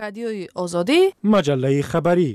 رادیوی آزادی، مجله خبری.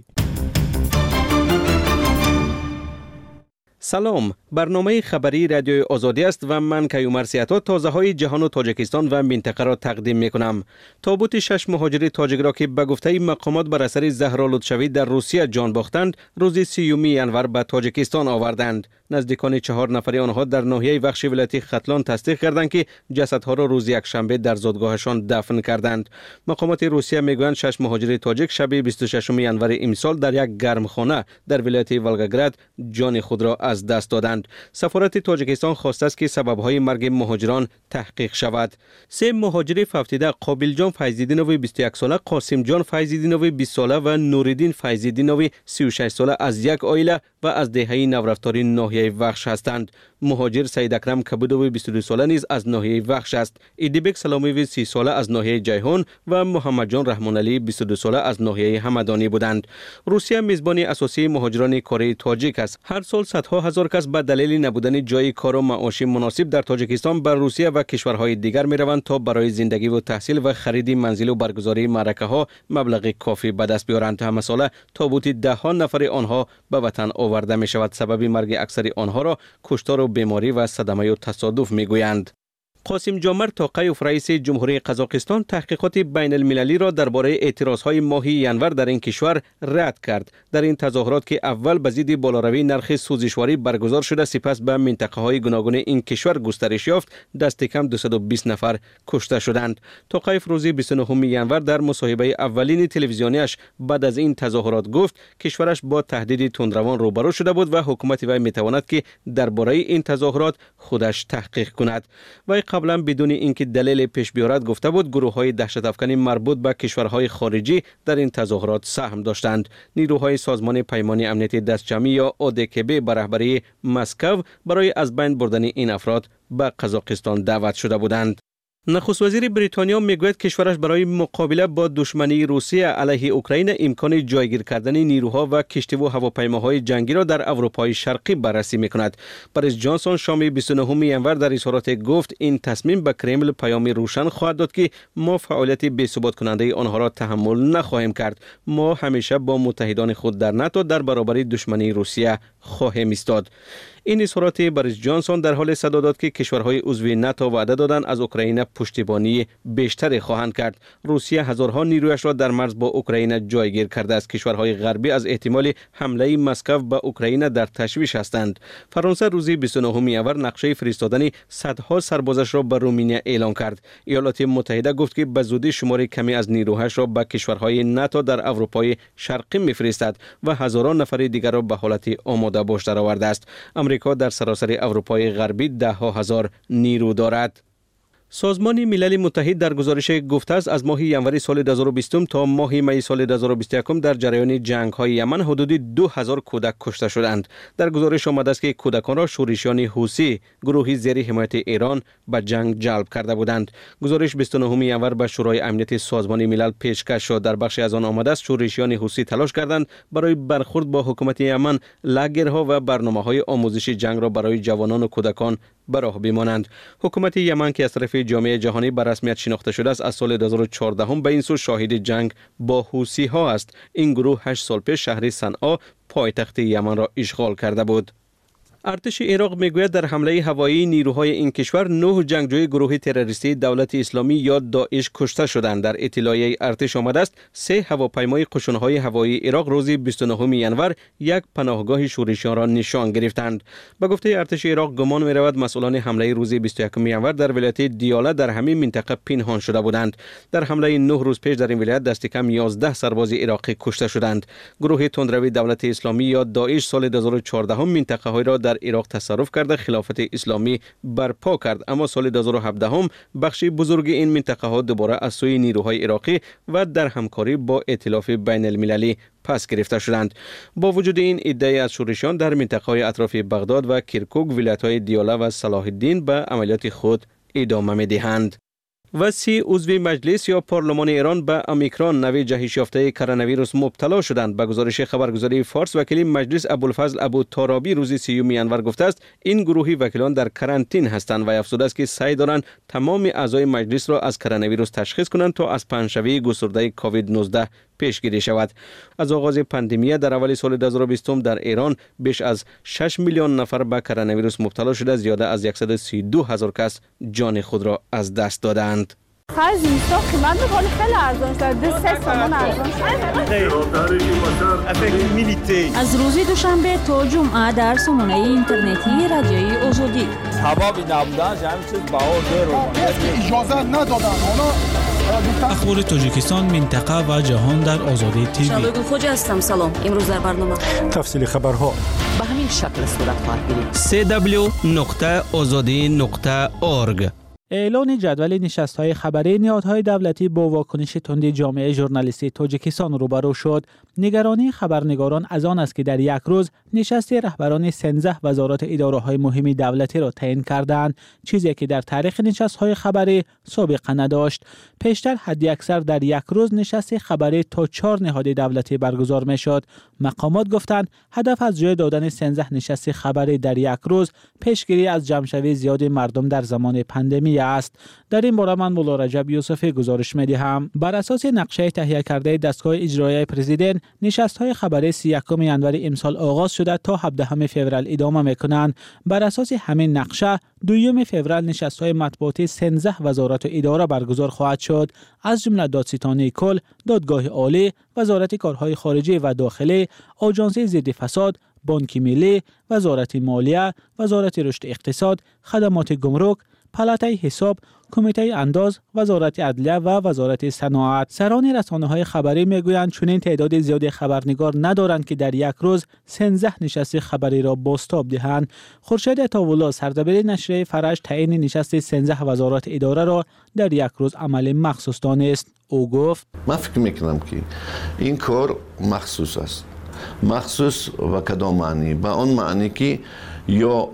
سلام، برنامه خبری رادیوی آزادی است و من کیومر سیاتا تازه های جهان و تاجیکستان و منطقه را تقدیم می کنم. تابوت 6 مهاجر تاجیک را که به گفته مقامات بر اثر زهرا لطفی در روسیه جان باختند، روز 30 ینور به تاجیکستان آوردند. نزدیکان 4 نفر آنها در ناحیه وخش ولایت ختلان تصدیق کردند که جسدها را روز یکشنبه در زادگاهشان دفن کردند. مقامات روسیه میگویند 6 مهاجر تاجیک شب 26 ینور امسال در یک گرمخانه در ولایت ولگاگراد جان خود را از دست دادند. سفارت تاجیکستان خواسته است که سبب‌های مرگ مهاجران تحقیق شود. 3 مهاجر فوتیده قابل جان فیض‌الدینوی 21 ساله، قاسم جان فیض‌الدینوی 20 ساله و نوردین فیض‌الدینوی 36 ساله از یک عائله و از دهه نورفتاری ناحیه وخش هستند. مهاجر سید اکرم کبودوی 22 ساله نیز از ناحیه وخش است. ایدیبک سلامیوی 30 ساله از ناحیه جیهون و محمد جان رحمان علی 22 ساله از ناحیه همدانی بودند. روسیه میزبان اساسی مهاجران کره تاجیک است. هر سال صدها هزار کس به دلیل نبودن جای کار و معاش مناسب در تاجیکستان به روسیه و کشورهای دیگر میروند تا برای زندگی و تحصیل و خرید منزل و برگزاری معرکه ها مبلغ کافی به دست بیارند. همه ساله تابوت ده نفر آنها به وطن آورده می شود. سبب مرگ اکثر آنها را کشتار و بیماری و صدمه و تصادف میگویند. قاسم جامرتاقیوف رئیس جمهوری قزاقستان تحقیقات بین المللی را درباره اعتراضهای ماه ینور در این کشور رد کرد. در این تظاهرات که اول به ضد بالاروی نرخ سوزشواری برگزار شده، سپس به منطقه های گوناگون این کشور گسترش یافت، دست کم 220 نفر کشته شدند. تاقیوف روز 29 ینور در مصاحبه اولین تلویزیونیش بعد از این تظاهرات گفت کشورش با تهدید تندروان روبرو شده بود و حکومت وی میتواند که درباره این تظاهرات خودش تحقیق کند. و قبلا بدون اینکه دلیل پیش بیارد گفته بود گروه‌های دهشت افکنی مربوط به کشورهای خارجی در این تظاهرات سهم داشتند. نیروهای سازمان پیمان امنیت دستجمعی یا ODKB به رهبری مسکو برای از بین بردن این افراد به قزاقستان دعوت شده بودند. نخست وزیر بریتانیا میگوید کشورش برای مقابله با دشمنی روسیه علیه اوکراین امکان جایگیر کردن نیروها و کشتی و هواپیماهای جنگی را در اروپای شرقی بررسی میکند. بوریس جانسون شام 29 ینور در اظهارات گفت این تصمیم به کرمل پیامی روشن خواهد داد که ما فعالیت بی‌ثبات کننده آنها را تحمل نخواهیم کرد. ما همیشه با متحدان خود در ناتو در برابر دشمنی روسیه خواهیم ایستاد. این اظهارات بوریس جانسون در حال صدا داد که کشورهای عضو ناتو وعده دادند از اوکراین پشتیبانی بیشتری خواهند کرد. روسیه هزارها نیرویش را در مرز با اوکراین جایگیر کرده است. کشورهای غربی از احتمال حمله مسکو به اوکراین در تشویش هستند. فرانسه روز 29 ینور نقشه فرستادن صدها سربازش را به رومانیا اعلام کرد. ایالات متحده گفت که به زودی شمار کمی از نیروهاش را به کشورهای ناتو در اروپای شرقی میفرستد و هزاران نفر دیگر را به حالت آماده باش درآورده است. امریکا در سراسر اروپای غربی 10,000 نیرو دارد. سازمان ملل متحد در گزارش گفته است از ماه ینور سال 2020 تا ماه می سال 2021 در جریان جنگ‌های یمن حدود 2000 کودک کشته شدند. در گزارش آمده است که کودکان را شورشیان حوثی گروهی زیر حمایت ایران به جنگ جلب کرده بودند. گزارش 29 ینور به شورای امنیت سازمان ملل پیشکش شد. در بخشی از آن آمده است شورشیان حوثی تلاش کردند برای برخورد با حکومت یمن لاگرها و برنامه‌های آموزشی جنگ را برای جوانان و کودکان به راه بمانند. حکومت یمن که از طرف جامعه جهانی به رسمیت شناخته شده است از سال 2014 به این سو شاهد جنگ با حوثی ها است. این گروه 8 سال پیش شهر صنعا پایتخت یمن را اشغال کرده بود. ارتش عراق میگوید در حمله هوایی نیروهای این کشور 9 جنگجوی گروه تروریستی دولت اسلامی یا داعش کشته شدند. در اطلاعیه ارتش آمده است 3 هواپیمای قشون‌های هوایی عراق روز 29 ینور یک پناهگاه شورشیان را نشان گرفتند. به گفته ارتش عراق گمان می‌رود مسئولان حمله روز 21 ینور در ولایت دیاله در همین منطقه پنهان شده بودند. در حمله 9 روز پیش در این ولایت دست کم 11 سرباز عراقی کشته شدند. گروه تندروی دولت اسلامی یا داعش سال 2014 منطقه‌های را در عراق تصرف کرده خلافت اسلامی برپا کرد، اما سال 2017 بخشی بزرگ این منطقه ها دوباره از سوی نیروهای عراقی و در همکاری با ائتلاف بین المللی پس گرفته شدند. با وجود این ادعای از شورشیان در منطقه های اطراف بغداد و کرکوک ولایت های دیاله و صلاح الدین به عملیات خود ادامه می دهند. و 30 عضو مجلس یا پارلمان ایران به اومیکرون نوع جهش یافته کرونا ویروس مبتلا شدند. به گزارش خبرگزاری فارس وکیل مجلس ابوالفضل ابوترابی روز 30 ینور گفته است این گروهی وکیلان در کرانتین هستند و افزوده است که سعی دارند تمام اعضای مجلس را از کرونا ویروس تشخیص کنند تا از پنجشنبه گسترده کووید 19 پیشگیری شود. از آغاز پاندمی در اول سال 2020 در ایران بیش از 6 میلیون نفر به کرونا ویروس مبتلا شده، زیاده از 132,000 کس جان خود را از دست دادند. خرج اینستا قیمت میکنه خیلی ارزان شده، 3 تومان ارزان شده. از روز دوشنبه تا جمعه در سامانه اینترنتی رادیوی آزادی حبابی نبودن همین چیز بهار اجازه ندادن. اخبار تاجیکستان، منطقه و جهان در آزادی تیوی. شبگون خوجا هستم. سلام. امروز در برنامه تفصیل خبرها به همین شکل صورت خواهد گرفت. www.azadi.org. اعلان جدول نشست‌های خبری نهادهای دولتی با واکنش تند جامعه ژورنالیستی تاجیکستان روبرو شد. نگرانی خبرنگاران از آن است که در یک روز نشست رهبران 13 وزارت اداره‌های مهم دولتی را تعیین کردند، چیزی که در تاریخ نشست‌های خبری سابقه نداشت. پیشتر حداکثر در یک روز نشست خبری تا 4 نهاد دولتی برگزار می‌شد. مقامات گفتند هدف از جای دادن 13 نشست خبری در یک روز پیشگیری از جمع‌شوی زیاد مردم در زمان پاندمی است. در این باره من مولا رجب یوسفی گزارش می‌دهم. بر اساس نقشه تهیه کرده دستگاه اجرایی پرزیدنت، نشست‌های خبری 31 ینور امسال آغاز شده تا 17 فوریه ادامه می‌کنند. بر اساس همین نقشه 2 فوریه نشست‌های مطبوعاتی 13 وزارت و اداره برگزار خواهد شد، از جمله دادستانی کل، دادگاه عالی، وزارت کارهای خارجه و داخلی، آژانس ضد فساد، بانک ملی، وزارت مالیه، وزارت رشد اقتصاد، خدمات گمرک، پالاتای حساب، کمیته انداز، وزارت عدلیه و وزارت صنعت. سران رسانه‌های خبری میگویند چنین تعداد زیاد خبرنگار ندارند که در یک روز 13 نشست خبری را بازتاب دهند. خورشید عطاالله سردبیر نشریه فرج تعیین نشست 13 وزارت اداره را در یک روز عمل مخصوص دانست. او گفت: من فکر میکنم که این کار مخصوص است. مخصوص و کدام معنی؟ به آن معنی که یا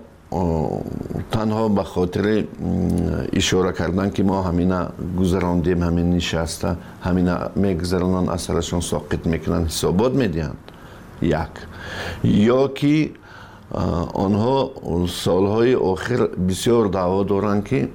تنها به خاطر اشاره کردن که ما همینا گذراندیم، همین نشسته همینا میگذرانن، اثرشون ساقط میکنن، حسابات میدهند. یک یا که آنها سالهای آخر بسیار دعوا دارند که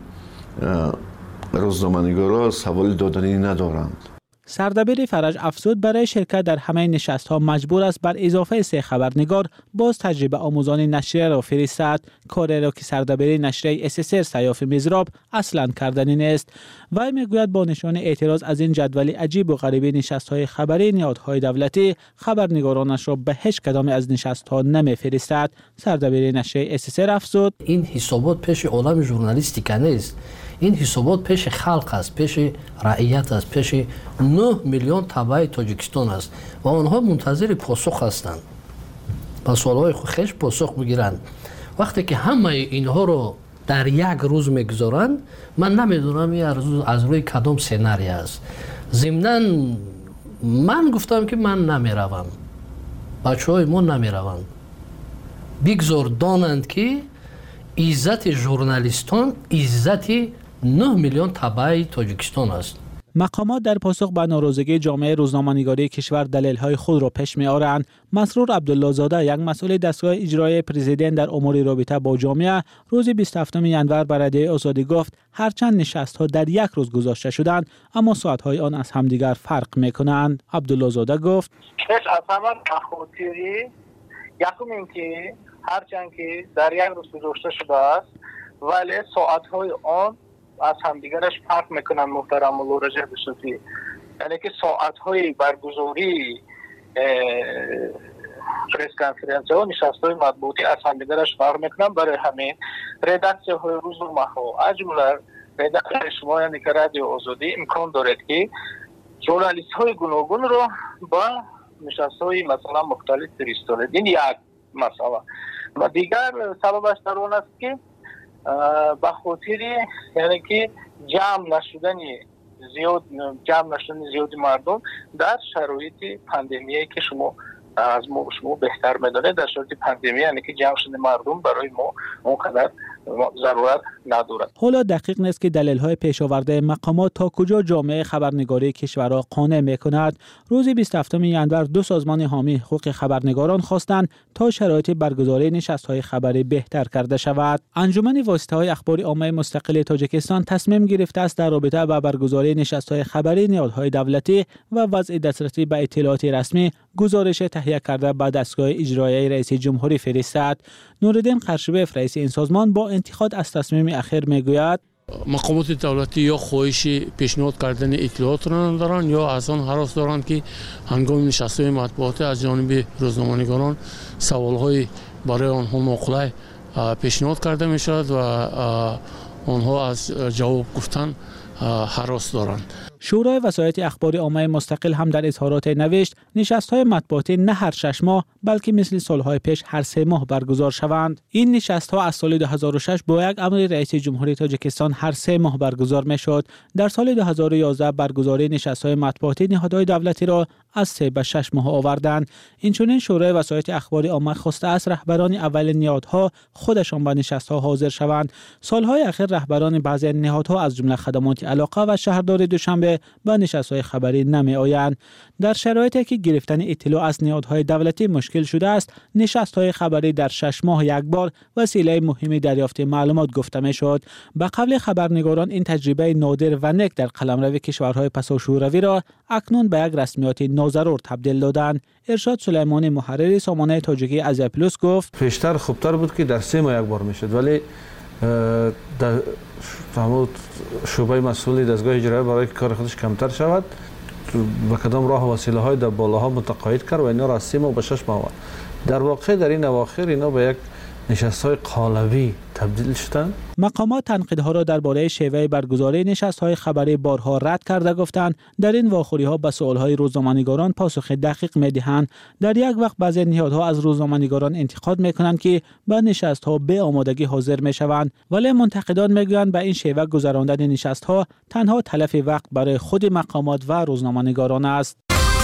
روزنامه‌نگارا سوال دادنی ندارند. سردبیر فرج افزود برای شرکت در همه نشست‌ها مجبور است بر اضافه 3 خبرنگار باز تجربه آموزان نشریه را فرستد، کاری را که سردبیر نشریه SSR سیاف مزراب اصلاً کردنی نیست. وی میگوید با نشان اعتراض از این جدول عجیب و غریب نشست‌های خبری نهادهای دولتی، خبرنگارانش را به هیچ کدام از نشست‌ها نمی‌فرستد. سردبیر نشریه SSR افزود: این حسابات پیش عالم ژورنالیستیک نیست. این حسابات پیش خلق است، پیش رعیت است، پیش 9 میلیون تبع تاجیکستان است و آنها منتظر پاسخ هستند. با سوالهای خودش پاسخ بگیرند. وقتی که همه اینها رو در یک روز میگذارند، من نمیدونم این از روی کدام سناریو است. ضمناً من گفتم که من نمیروم، بچه‌های ما نمیروند. بگذار دانند که عزت ژورنالیستان عزت 9 میلیون تبع تاجیکستان است. مقامات در پاسخ به ناراضگی جامعه روزنامه‌نگاری کشور دلایل‌های خود را پیش می‌آورند. مسرور عبدالله زاده، یک مسئول دستگاه اجرایی پرزیدنت در امور رابطه با جامعه، روز 27 ینور به رادیوی آزادی گفت هرچند نشست‌ها در یک روز گذاشته شدند، اما ساعت‌های آن از همدیگر فرق می‌کنند. عبدالله زاده گفت: یکم اینکه هرچند که در یک روز گذاشته شده است، ولی ساعت‌های آن از همدیگرش فرق میکنن. محترم مولا رجب یوسفی، یعنی که ساعت‌های برگزاری پرس کنفرانس و نشست‌های مطبوعاتی از همدیگرش فرق میکنن. برای همین ردکسی‌های روزنامه‌ها از جمله ردکسیون شما یعنی که رادیو آزادی امکان دارد که ژورنالیست‌های گوناگون را با نشست‌های مثلا مختلف فرستاند. این یک مسئله. و دیگر سببش در آن است که به خاطر یعنی که جمع نشدن زیاد مردم در شرایط پاندمیایی که شما بهتر میدانید، در شرایط پاندمی یعنی که جمع شدن مردم برای ما اونقدر ضرورت ندارد. حالا دقیق نیست که دلیل‌های پیش آورده مقامات تا کجا جامعه خبرنگاری کشور را قانع می‌کند. روز 27 ژانویه دو سازمان حامی حقوق خبرنگاران خواستند تا شرایط برگزاری نشست‌های خبری بهتر کرده شود. انجمن واسطه‌های اخباری عامه مستقل تاجیکستان تصمیم گرفته است در رابطه با برگزاری نشست‌های خبری نهادهای دولتی و وضع دسترسی به اطلاعات رسمی گزارش تهیه کرده به دستگاه اجرایی رئیس جمهوری فرستد. نورالدین قرشبیف رئیس این سازمان با انتقاد از تصمیم اخیر میگوید مقامات دولتی یا خواهش پیشنهاد کردن اطلاعات را ندارند یا از آن هراس دارند که هنگام نشست‌های مطبوعاتی از جانب روزنامه‌نگاران سوال‌های برای آنها مقلع پیشنهاد کرده می‌شود و آنها از جواب گفتن هراس دارند. شورای وسایط اخباری عامه مستقل هم در اظهارات نوشت نشست‌های مطبوعاتی نه هر 6 ماه بلکه مثل سال‌های پیش هر 3 ماه برگزار شوند. این نشست‌ها از سال 2006 با یک امر رئیس جمهوری تاجیکستان هر 3 ماه برگزار می‌شد. در سال 2011 برگزاری نشست‌های مطبوعاتی نهادهای دولتی را از 3 به 6 ماه آوردند. اینچنین شورای وسایط اخباری عامه خواسته است رهبران اول نهادها خودشان به نشست‌ها حاضر شوند. سال‌های اخیر رهبران بعضی نهادها از جمله خدمات علاقه و شهرداری دوشنبه به نشست‌های خبری نمی‌آیند. در شرایطی که گرفتن اطلاع از نهادهای دولتی مشکل شده است، نشست‌های خبری در 6 ماه یک بار وسیله مهمی دریافت معلومات گفته می‌شد. به قول خبرنگاران این تجربه نادر و نک در قلمرو کشورهای پساشوروی را اکنون به یک رسمیات ناضرور تبدیل دادند. ارشاد سلیمانی محرر سامانه تاجیکی ازیا پلوس گفت پیشتر خوبتر بود که در 3 ماه یک بار میشد، ولی در شعبه مسئولی دستگاه اجرایی برای که کار خودش کمتر شود و کدام راه و وسیله های در بالاها متقاعد کرد و اینا را از 3 ماه به 6 ماه در واقع در این اواخر اینا به یک نشست‌های قالبی تبدیل شدند. مقامات تنقیدها را درباره شیوه برگزاری نشست‌های خبری بارها رد کرده گفتند در این واخوری‌ها به سوال‌های روزنامه‌نگاران پاسخ دقیق می‌دهند. در یک وقت بعضی نهادها از روزنامه‌نگاران انتقاد می‌کنند که به نشست‌ها به آمادگی حاضر می‌شوند، ولی منتقدان می‌گویند به این شیوه گذراندن نشست‌ها تنها تلف وقت برای خود مقامات و روزنامه‌نگاران است.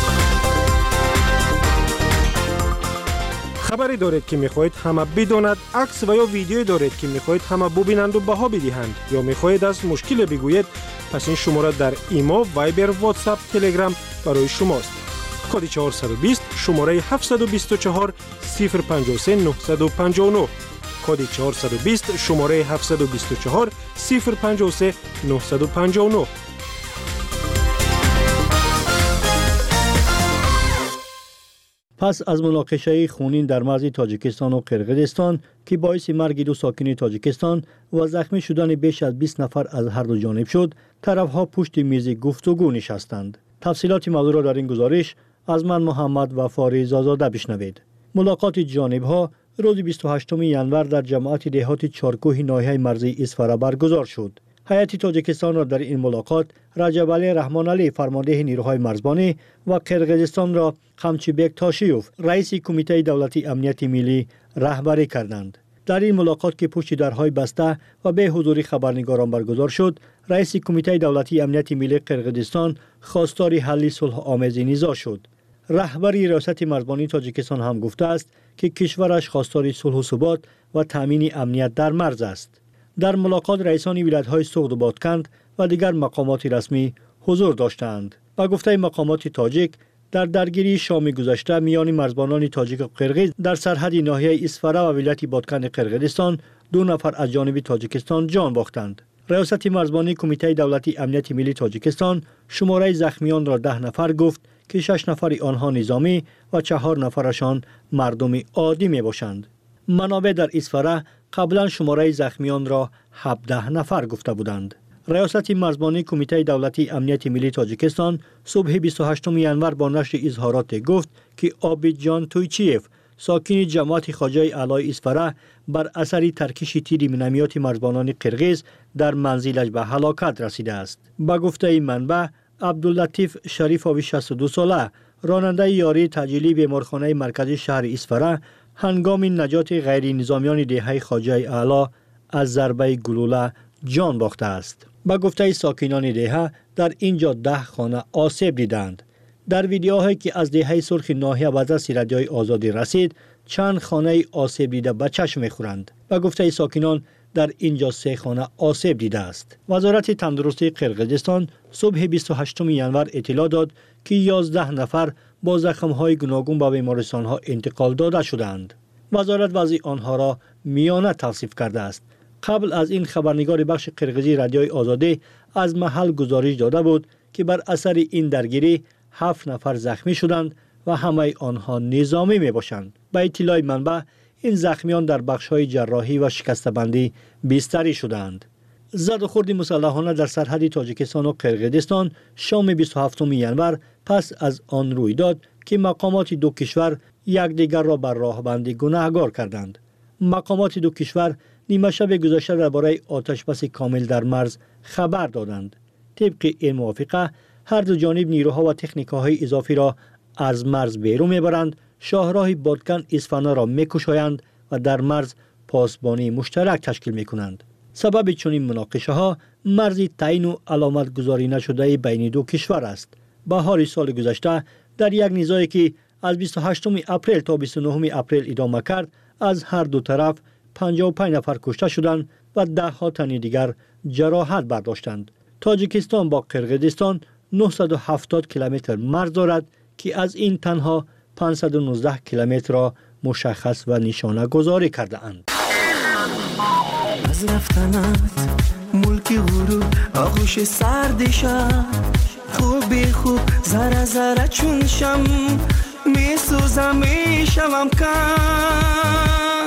خبری دارید که میخواهید همه بداند، عکس و یا ویدیویی دارید که میخواهید همه ببینند و بها بدهند یا میخواهید از مشکل بگویید، پس این شماره در ایما، وایبر، واتساپ، تلگرام برای شماست. کد 420 شماره 724 053 959 کد 420 شماره 724 053 959. پس از مناقشه خونین در مرز تاجیکستان و قرقیزستان که باعث مرگ 2 ساکن تاجیکستان و زخمی شدن بیش از 20 نفر از هر دو جانب شد، طرفها پشت میز گفتگو نشستند. تفصیلات موضوع را در این گزارش از من محمد وفاری زازاده بشنوید. ملاقات جانبها روز 28 ژانویه در جماعت دهات چارکوه ناحیه مرزی اسفره برگزار شد. هیئت تاجیکستان را در این ملاقات رجب علی رحمان علی فرمانده نیروهای مرزبانی و قرقیزستان را قمچیبک تاشیوف رئیس کمیته دولتی امنیت ملی رهبری کردند. در این ملاقات که پشت درهای بسته و به حضور خبرنگاران برگزار شد، رئیس کمیته دولتی امنیت ملی قرقیزستان خواستار حل صلح آمیز نزاع شد. رهبری ریاست مرزبانی تاجیکستان هم گفته است که کشورش خواستار صلح و ثبات و تامین امنیت در مرز است. در ملاقات رئیسان ولایت‌های سوغد و بادکند و دیگر مقامات رسمی حضور داشتند. با گفته مقامات تاجیک، در درگیری شام گذشته میان مرزبانان تاجیک و قرقیز در سرحد ناحیه اسفره و ولایت بادکند قرقیزستان 2 نفر از جانب تاجیکستان جان باختند. ریاست مرزبانی کمیته دولتی امنیت ملی تاجیکستان شماره زخمیان را 10 نفر گفت که 6 نفر آنها نظامی و 4 نفرشان مردم عادی می باشند. منابع در اسفره قبلا شماره زخمیان را 17 نفر گفته بودند. ریاست مرزبانی کمیته دولتی امنیت ملی تاجیکستان صبح 28 ژانویه با نشر اظهارات گفت که عابدجان تویچیف ساکن جماعت خواجه اعلی اسفره بر اثر ترکش تیر مینومیات مرزبانان قرقیز در منزلش به هلاکت رسیده است. با گفته منبع، عبداللطیف شریفاوی 62 ساله راننده یاری تجلیل بیمارخانه مرکزی شهر اسفره هنگام نجات غیر نظامیان دهه خواجه اعلی از ضربه گلوله جان باخته است. با گفته ساکنان دهه در اینجا 10 خانه آسیب دیدند. در ویدیوهایی که از دهه سرخ ناحیه و دست رادیوی آزادی رسید، چند خانه آسیب دیده به چشم می‌خورند. با گفته ساکنان در اینجا 3 خانه آسیب دیده است. وزارت تندرستی قرقیزستان صبح 28 ینور اطلاع داد که 11 نفر با زخم‌های گوناگون به بیمارستان‌ها انتقال داده شدند. وزارت وضع آنها را میانه توصیف کرده است. قبل از این خبرنگار بخش قرقیزی رادیوی آزادی از محل گزارش داده بود که بر اثر این درگیری 7 نفر زخمی شدند و همه آنها نظامی می باشند. به اطلاع منبع این زخمیان در بخش‌های جراحی و شکسته‌بندی بستری شدند. زد و خورد مسلحانه در سرحد تاجیکستان و قرقیزستان شام 27 ینور پس از آن روی داد که مقامات دو کشور یکدیگر را بر راهبندی گناهکار کردند. مقامات دو کشور نیمه شب گذشته درباره آتشبس کامل در مرز خبر دادند. طبق این موافقه هر دو جانب نیروها و تکنیک‌های اضافی را از مرز بیرون میبرند، شاهراه بادکن اصفهان را میکشایند و در مرز پاسبانی مشترک تشکیل میکنند. سبب چنین مناقشه ها مرزی تعیین و علامت گذاری نشده بین دو کشور است. بهار سال گذشته در یک نزاعی که از 28 اپریل تا 29 اپریل ادامه کرد از هر دو طرف 55 نفر کشته شدند و 10 ها تن دیگر جراحت برداشتند. تاجیکستان با قرقیزستان 970 کیلومتر مرز دارد که از این تنها 519 کیلومتر را مشخص و نشانه گذاری کرده اند. از رفتنت ملکی غروب آغوش سرد شب خوب ذره ذره چون شم میسوزم میشوم کم.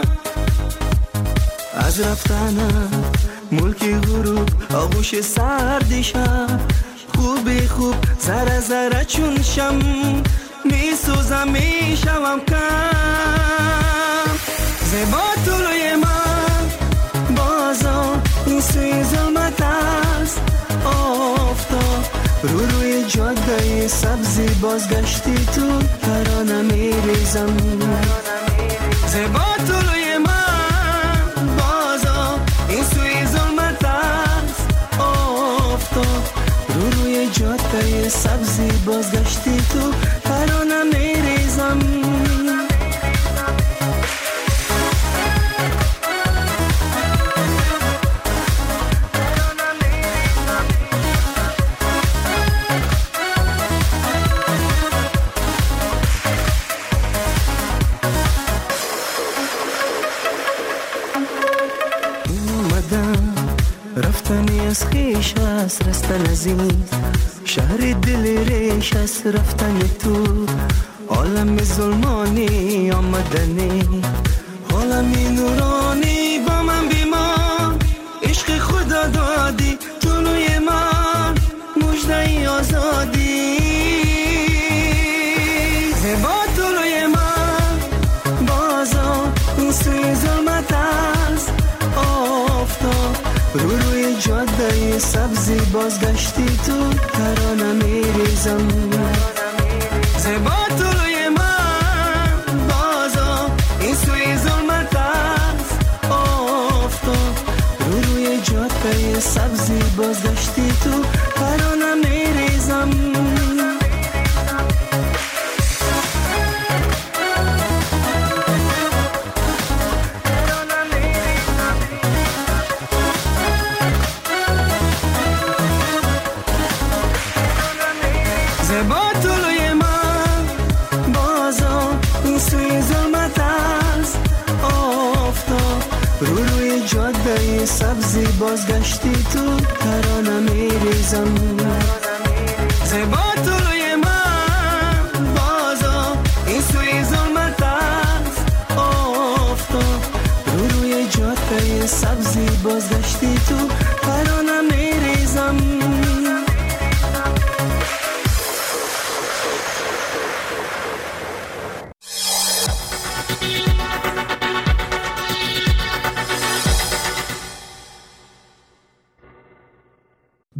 از رفتنت ملکی غروب آغوش سرد شب خوب ذره ذره چون شم میسوزم میشوم کم. زیبا طلوی من بازا این سوی ظلمت است آفتاب روی جاده سبزی بازگشتی تو ترانه میریزم. زیبا طلوی من بازا این سوی ظلمت است آفتاب روی جاده سبزی بازگشتی تو ترانه میریزم. رفتنی از خیش است رستن از این شهر دل ریش است رفتن تو عالم ظلمانی آمدنی عالمی نورانی با من بیمان عشق خدا دادی جلوی من مژده آزادی. زیبا جلوی من بازا این سوی ظلمت است آفتاب روی جاده سبزی بازگشتی تو ترانه میریزم. زیبا طلوی من بازا این سوی ظلمت است آفتاب روی جاده سبزی بازگشتی تو ترانه میریزم. زیبا طلوی من بازا این سوی ظلمت است آفتاب روی جاده سبزی بازگشتی تو ترانه میریزم. زیبا طلوی من بازا این سوی ظلمت است آفتاب روی جاده سبزی بازگشتی تو ترانه میریزم.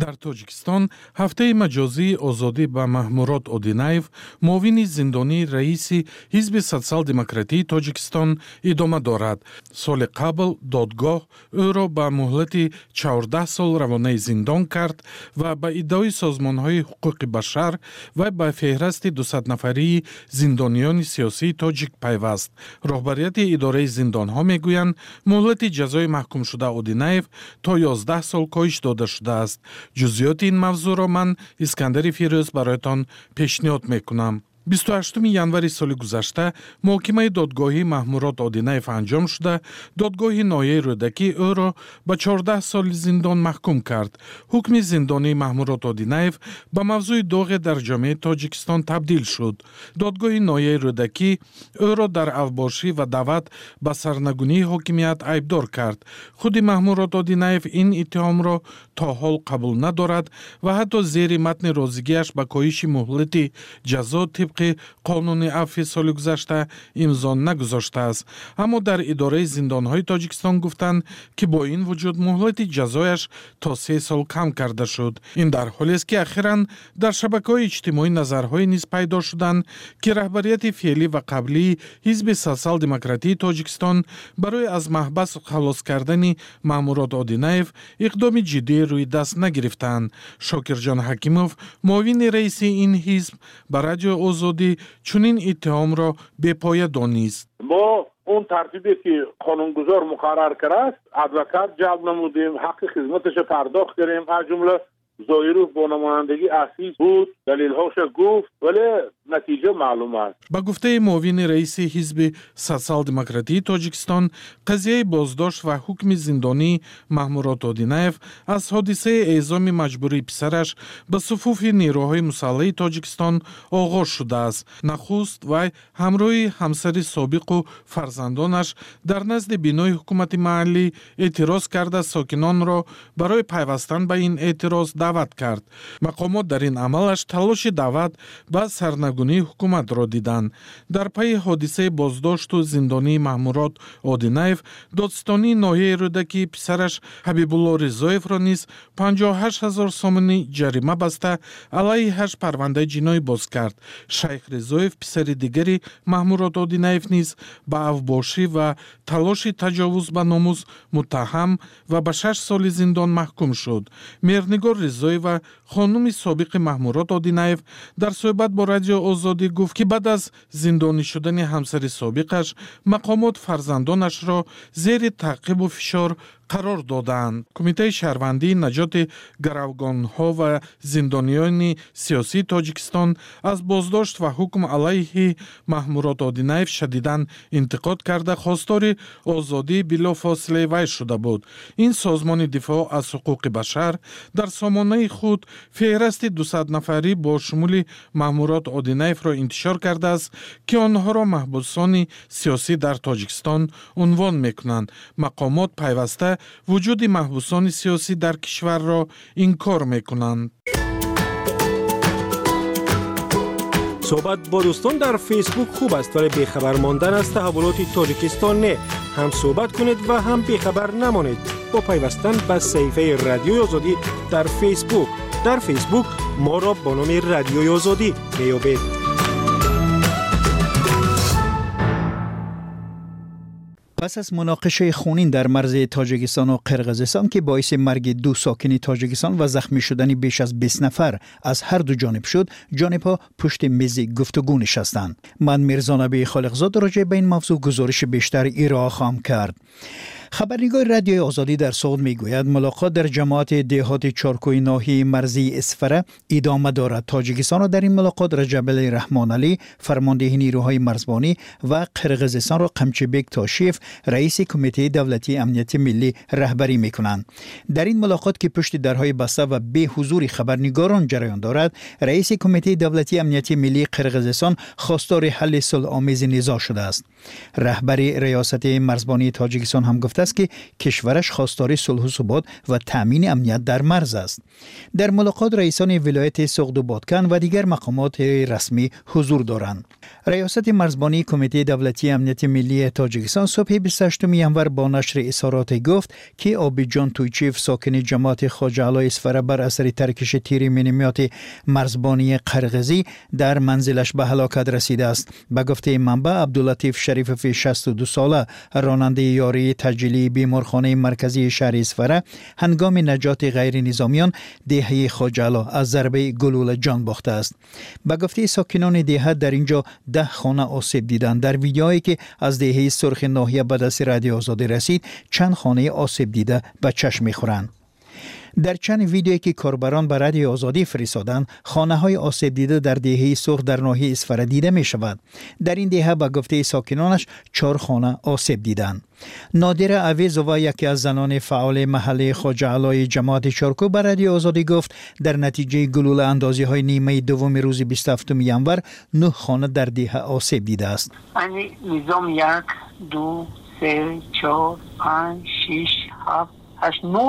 در تاجیکستان هفته مجازی آزادی به محمورات اودینایف معاون زندانی رئیس حزب سوسیال دموکراتی تاجیکستان ادامه دارد. سال قبل دادگاه او را به مهلت 14 سال روانه زندان کرد و به ادعای سازمان‌های حقوق بشر و به فهرست 200 نفری زندانیان سیاسی تاجیک پیوست. رهبریت اداره زندان‌ها میگویند مهلت جزای محکوم شده اودینایف تا 11 سال کاهش داده شده است. جزئیات این موضوع را من اسکندر فیروز برایتان پیشنهاد میکنم. 28 январи соли гузашта муҳокимаи додгоҳи Маҳмурод Одинаев анҷом шуда, додгоҳи ноҳияи рӯдакӣ ӯро ба 14 соли зиндон маҳкум кард. ҳукми зиндонии Маҳмурод Одинаев ба мавзӯи доғе дар ҷомеаи Тоҷикистон табдил шуд. додгоҳи ноҳияи рӯдакӣ ӯро дар авбошӣ ва даъват ба сарнагунии ҳокимият айбдор кард. худи Маҳмурод Одинаев ин иттиҳомро то ҳол қабул надорад ва ҳатто зери матни розигиаш ба коҳиши муҳлати ҷазо тибқи қонуни афви соли гузашта имзо нагузоштааст. аммо дар идораи зиндонҳои Тоҷикистон гуфтанд ки бо ин вуҷуд муҳлати ҷазояш то 3 сол кам карда шуд. ин дар ҳолест ки ахиран дар шабакаҳои иҷтимоӣ назарҳои низ пайдо шуданд ки раҳбарияти феълӣ ва қаблии ҳизби социал демократии Тоҷикистон барои аз маҳбас халос кардани Маҳмурод Одинаев иқдоми ҷиддӣ рӯи даст нагирифтанд. Шокирҷон Ҳакимов, муовини раиси ин ҳизб, ба радио озодӣ чунин иттиҳомро бепоя донист. мо اون ترتیبی که قانونگذار مقرر کرده ادوکات جلب نمودیم، حق خدمتش پرداخت کردیم، از جمله زایروف با نمایندگی اسیس بود، دلیل‌هاش گفت ولی نتیجه معلوم است. با گفته معاون رئیس حزب سوسیال دموکراتی تاجیکستان، قضیه بازداشت و حکم زندانی محمورات اودینایف از حادثه اعزام مجبوری پسرش به صفوف نیروهای مسلح تاجیکستان آغاز شده است. نخست و همراه همسر سابق و فرزندانش در نزد بینای حکومت محلی اعتراض کرده ساکنان را برای پیوستن به این اعتراض دعوت کرد. مقامات در این عملش تلاش دعوت به سرنگونی حکومت را دیدند. در پی حادثه بازداشت و زندانی محمورات اودینایف، دادستانی ناحیه رودکی پسرش حبیب الله رضایف را نیز 58,000 سومنی جریمه بسته علیهش پرونده جنایی باز کرد. شیخ رضایف پسر دیگری محمورات اودینایف نیز به افباشی و تلاش تجاوز به ناموس متهم و به 6 سال زندان محکوم شد. میرنگار رضایی و خانم سابق محمورات اودینایف در صحبت با رادیو آزادی گفت که بعد از زندانی شدن همسر سابقش مقامات فرزندانش را زیر تعقیب و فشار قرار دادند. کمیته شهروندی نجات گروگان‌ها و زندانیان سیاسی تاجیکستان از بازداشت و حکم علیه محمورات اودینایف شدیداً انتقاد کرده خواستار آزادی بلافاصله وی شده بود. این سازمان دفاع از حقوق بشر در سامانه خود فهرست 200 نفری با شمول محمورات اودینایف را انتشار کرده است که آنها را محبوسان سیاسی در تاجیکستان عنوان می‌کنند. مقامات پیوسته وجود محبوسان سیاسی در کشور را انکار می‌کنند. صحبت با دوستان در فیسبوک خوب است ولی بیخبر ماندن از تحولات تاجیکستان نه. هم صحبت کنید و هم بیخبر نمانید با پیوستن به صفحه رادیوی آزادی در فیسبوک. در فیسبوک ما را با نام رادیوی آزادی میابید. پس از مناقشه خونین در مرز تاجیکستان و قرقیزستان که باعث مرگ 2 ساکن تاجیکستان و زخمی شدن بیش از 20 نفر از هر دو جانب شد، جانب‌ها پشت میز گفتگو نشستند. من میرزا نبی خالقزاد راجع به این موضوع گزارش بیشتر ارائه خواهم کرد. خبرنگار رادیوی آزادی در سوئد میگوید ملاقات در جماعت دهات چارکوی ناحیه مرزی اسفره ادامه دارد. تاجیکستان را در این ملاقات رجب رحمان علی فرمانده نیروهای مرزبانی و قرقیزستان را قمچبک تاشیف رئیس کمیته دولتی امنیت ملی رهبری میکنند. در این ملاقات که پشت درهای بسته و به حضور خبرنگاران جریان دارد، رئیس کمیته دولتی امنیت ملی قرقیزستان خواستار حل صلح‌آمیز نزاع شده است. رهبر ریاست مرزبانی تاجیکستان هم گفته است که کشورش خواستار صلح و ثبات و تامین امنیت در مرز است. در ملاقات رئیسان ولایت سوغد و بادکن و دیگر مقامات رسمی حضور دارند. ریاست مرزبانی کمیته دولتی امنیت ملی تاجیکستان صبح روز 28 ینور با نشر اظهارات گفت که آبیجان تویچیف ساکن جماعت خواجه علای اسفره بر اثر ترکش تیر مینیمات مرزبانی قرغزی در منزلش به هلاکت رسیده است. به گفته منبع عبداللطیف شریفوی 62 ساله راننده یاری تجلی بیمارخانه مرکزی شهر اسفره هنگام نجات غیر نظامیان دهه خواجه علا از ضربه گلوله جان باخته است. به گفته ساکنان دهه در اینجا 10 خانه آسیب دیدند. در ویدیویی که از دهه سرخ ناحیه به دست رادیو آزادی رسید چند خانه آسیب دیده به چشم می‌خورند. در چند ویدیویی که کاربران به رادیو آزادی فرستادند خانه‌های آسیب دیده در دهه سرخ در ناحیه اسفره دیده می‌شود. در این دهه به گفته ساکنانش 4 خانه آسیب دیدند. نادره عویزووا یکی از زنان فعال محله خواجه علای جماعت چارکو به رادیو آزادی گفت در نتیجه گلوله اندازی‌های نیمه دوم روز 27 ینور 9 خانه در دهه آسیب دیده است. یعنی نظام 1 2 3 4 5 6 7 8 9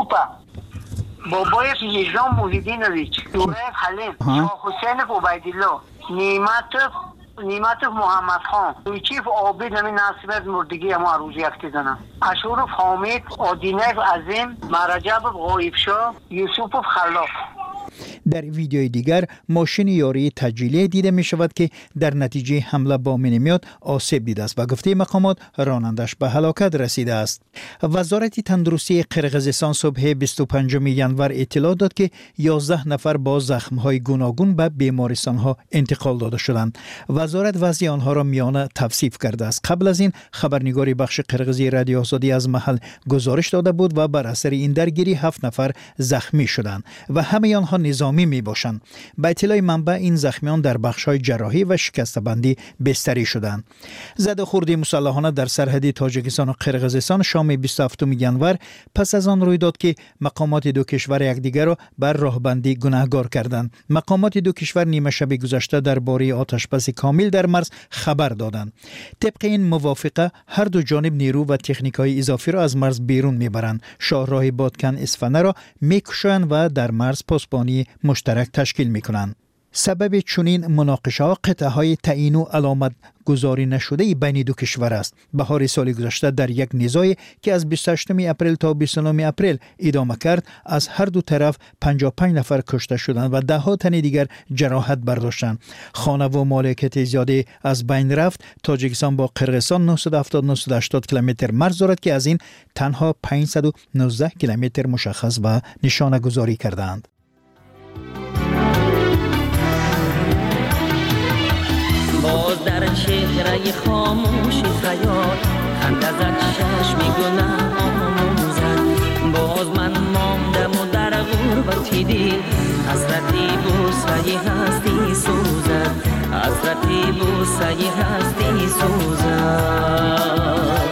بابای نظام محیدینویچ، دوره حلیم، شاه حسین عبیدالله، نیمت محمد خان، تویچیف عابد نمی ناصر مردگی اما روز یک دیدنم، اشورف حامد، آدینیف عظیم، مرجب غایبشاه، یوسف خلاف. در ویدیوی دیگر ماشین یاری تجلیه دیده می شود که در نتیجه حمله با مینیمات آسیب دیده است و گفته مقامات رانندش به هلاکت رسیده است. وزارت تندرستی قرغیزستان صبح 25 ینور اطلاع داد که 11 نفر با زخم‌های گوناگون به بیمارستان‌ها انتقال داده شدند. وزارت وضع آنها را میانه توصیف کرده است. قبل از این خبرنگاری بخش قرغیزی رادیو آزادی از محل گزارش داده بود و بر اثر این درگیری 7 نفر زخمی شدند و همه آنها نظامی می باشند. به اطلاع منبع این زخمیان در بخش‌های جراحی و شکسته‌بندی بستری شدند. زده‌خوردی مسلحانه در سرحد تاجیکستان و قرغیزستان شام 27 ینور پس از آن روی داد که مقامات دو کشور یکدیگر را بر راهبندی گناهکار کردند. مقامات دو کشور نیمه شب گذشته درباره آتشبس کامل در مرز خبر دادند. طبق این موافقه هر دو جانب نیرو و تکنیک‌های اضافی را از مرز بیرون میبرند. شاهراه بادکن اسفنه را میکشند و در مرز پاسبانی مشترک تشکیل میکنند. سبب چنین مناقشه ها قطعه های تعیین و علامت گذاری نشده بین دو کشور است. بهار سال گذشته در یک نزاعی که از 28 اپریل تا 29 اپریل ادامه کرد از هر دو طرف 55 نفر کشته شدند و 10 تن دیگر جراحت برداشتند. خانه و مالکیت زیاده از بین رفت. تاجیکستان با قرغیزستان 970-980 کیلومتر مرز دارد که از این تنها 519 کیلومتر مشخص و نشانه گذاری کردند. باز در چهره خاموشی خیال خنده زد چشمی گناه آموزد. باز من ماندم و در غربتی دل حسرتی بوسه هستی سوزد. حسرتی بوسه هستی سوزد.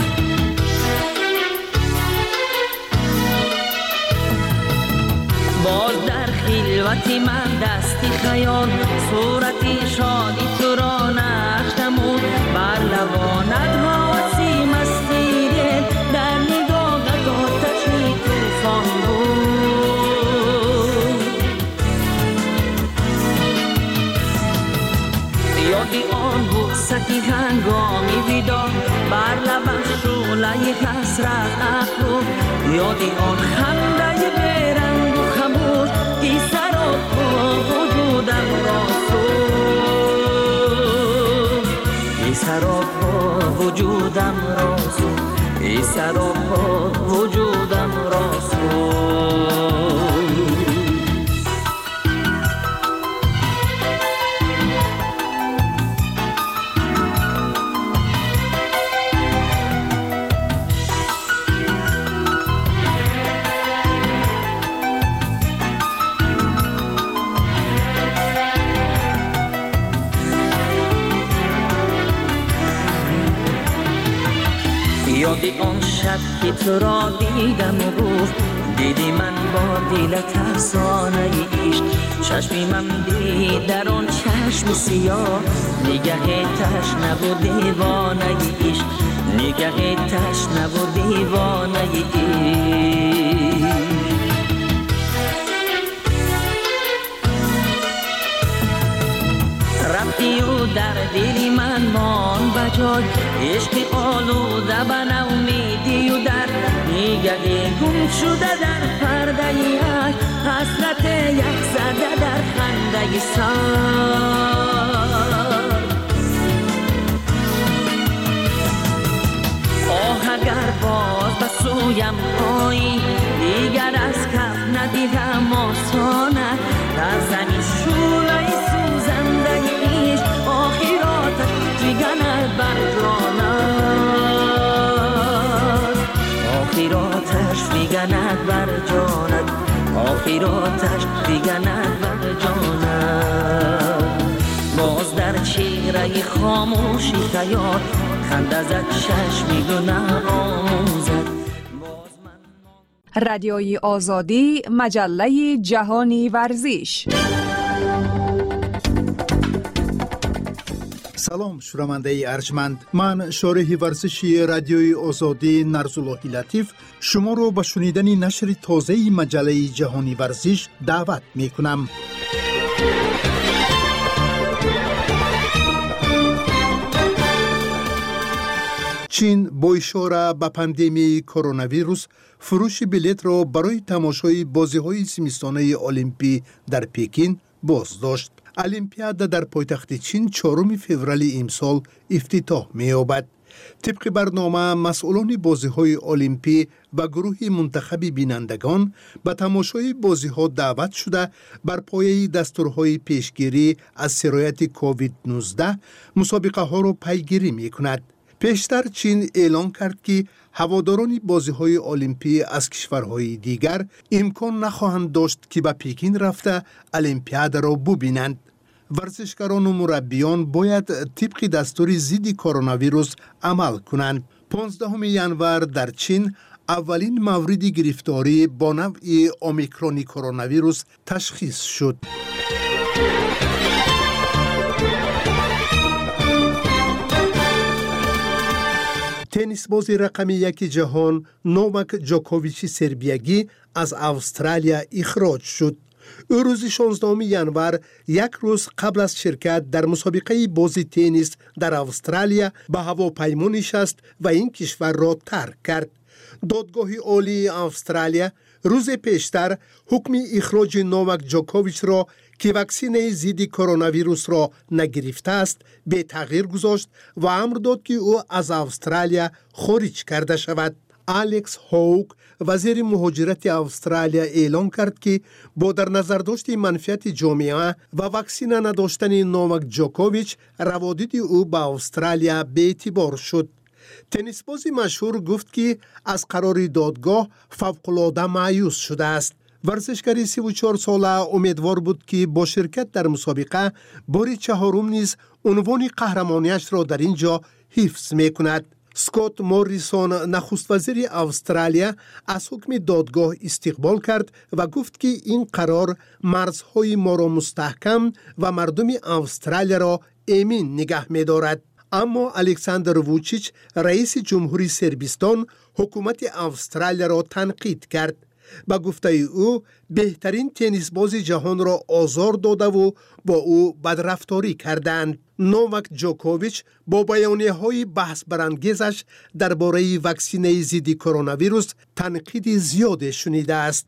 باز در خلوتی من دستی خیال صورتی شادی تو را نقش نمود. بر لبانت حواسی مستی دل در نگاهت آتشی طوفان بود. یادی آن بوستی هنگامی ویدا بر لبم شعله حسرت افروخت. یادی آن خنده بیرنگ و خموش ای سراپا وجودم را سوخت. ای سراپا وجودم را سوخت. ای سراپا وجودم را سوخت. یادی آن شب که تو را دیدم و گفت دیدی من با دلت افسانه عشق. چشمی من دید در آن چشم سیاه نگه تشنه و دیوانه عشق. نگه تشنه و دیوانه عشق. رفت رفتی و در دلی من مان بجای عشق آلوده به نومیدی و در نیگه گم شده در پرده یک حسرت یک زده در خنده سر اگر باز به سویم آیی دیگر از کف ندیدم آسانه در زمین شعله سوزنده ایش آخراتش فگند بر جانت آخراتش فگند بر جانت آخراتش فگند بر جانت باز در چهره خاموشی خیال خنده زد چشمی گناه آموزد. رادیوی آزادی، مجله جهانی ورزش. سلام شنونده ارجمند، من شارح ورزشی رادیوی آزادی نرزاللهی لطیف شما رو به شنیدن نشر تازه مجله جهانی ورزش دعوت می کنم. چین با اشاره به پاندمی کرونا ویروس فروش بلیط را برای تماشای بازی‌های زمستانه المپی در پکین بازداشت. المپیاد در پایتخت چین 4 فوریه امسال افتتاح می‌یابد. طبق برنامه مسئولان بازی‌های المپی و گروه منتخب بینندگان به تماشای بازی‌ها دعوت شده بر پایه دستورهای پیشگیری از سرایت کووید 19 مسابقه ها را پیگیری می‌کند. پیشتر چین اعلان کرد که هواداران بازی‌های المپی از کشورهای دیگر امکان نخواهند داشت که به پکین رفته المپیاد را ببینند. ورزشکاران و مربیان باید طبق دستور ضد کرونا ویروس عمل کنند. 15 ژانویه در چین اولین مورد گرفتاری با نوع اومیکرون کرونا ویروس تشخیص شد. تنیس بازی رقم 1 جهان نوواک جوکوویچ سربیایی از استرالیا اخراج شد. او روز 16 ژانویه یک روز قبل از شرکت در مسابقه بازی تنیس در استرالیا به هواپیما نشست و این کشور را ترک کرد. دادگاه عالی استرالیا روز پیشتر حکم اخراج نوواک جوکوویچ را که واکسن ضد کرونا ویروس را نگرفته است به تغییر گذاشت و امر داد که او از استرالیا خارج کرده شود. الکس هوک وزیر مهاجرت استرالیا اعلان کرد که با در نظر داشت منفعت جامعه و واکسن نداشتن نوواک جوکوویچ روادید او به استرالیا به اعتبار شد. تنیس بازی مشهور گفت که از قرار دادگاه فوق‌العاده مایوس شده است. ورزشکار 34 ساله امیدوار بود که با شرکت در مسابقه بار چهارم نیز عنوان قهرمانیش را در اینجا حفظ می کند. سکوت موریسون نخست وزیر استرالیا از حکم دادگاه استقبال کرد و گفت که این قرار مرزهای ما را مستحکم و مردم استرالیا را امین نگه می دارد. اما الکساندر ووچیچ رئیس جمهوری سربستان حکومت استرالیا را تنقید کرد. با گفته او بهترین تنیس باز جهان را آزار داده و با او بدرفتاری کردند. نوواک جوکوویچ با بیانیه‌های بحث برانگیزش درباره واکسن ضد کرونا ویروس تنقید زیاد شنیده است.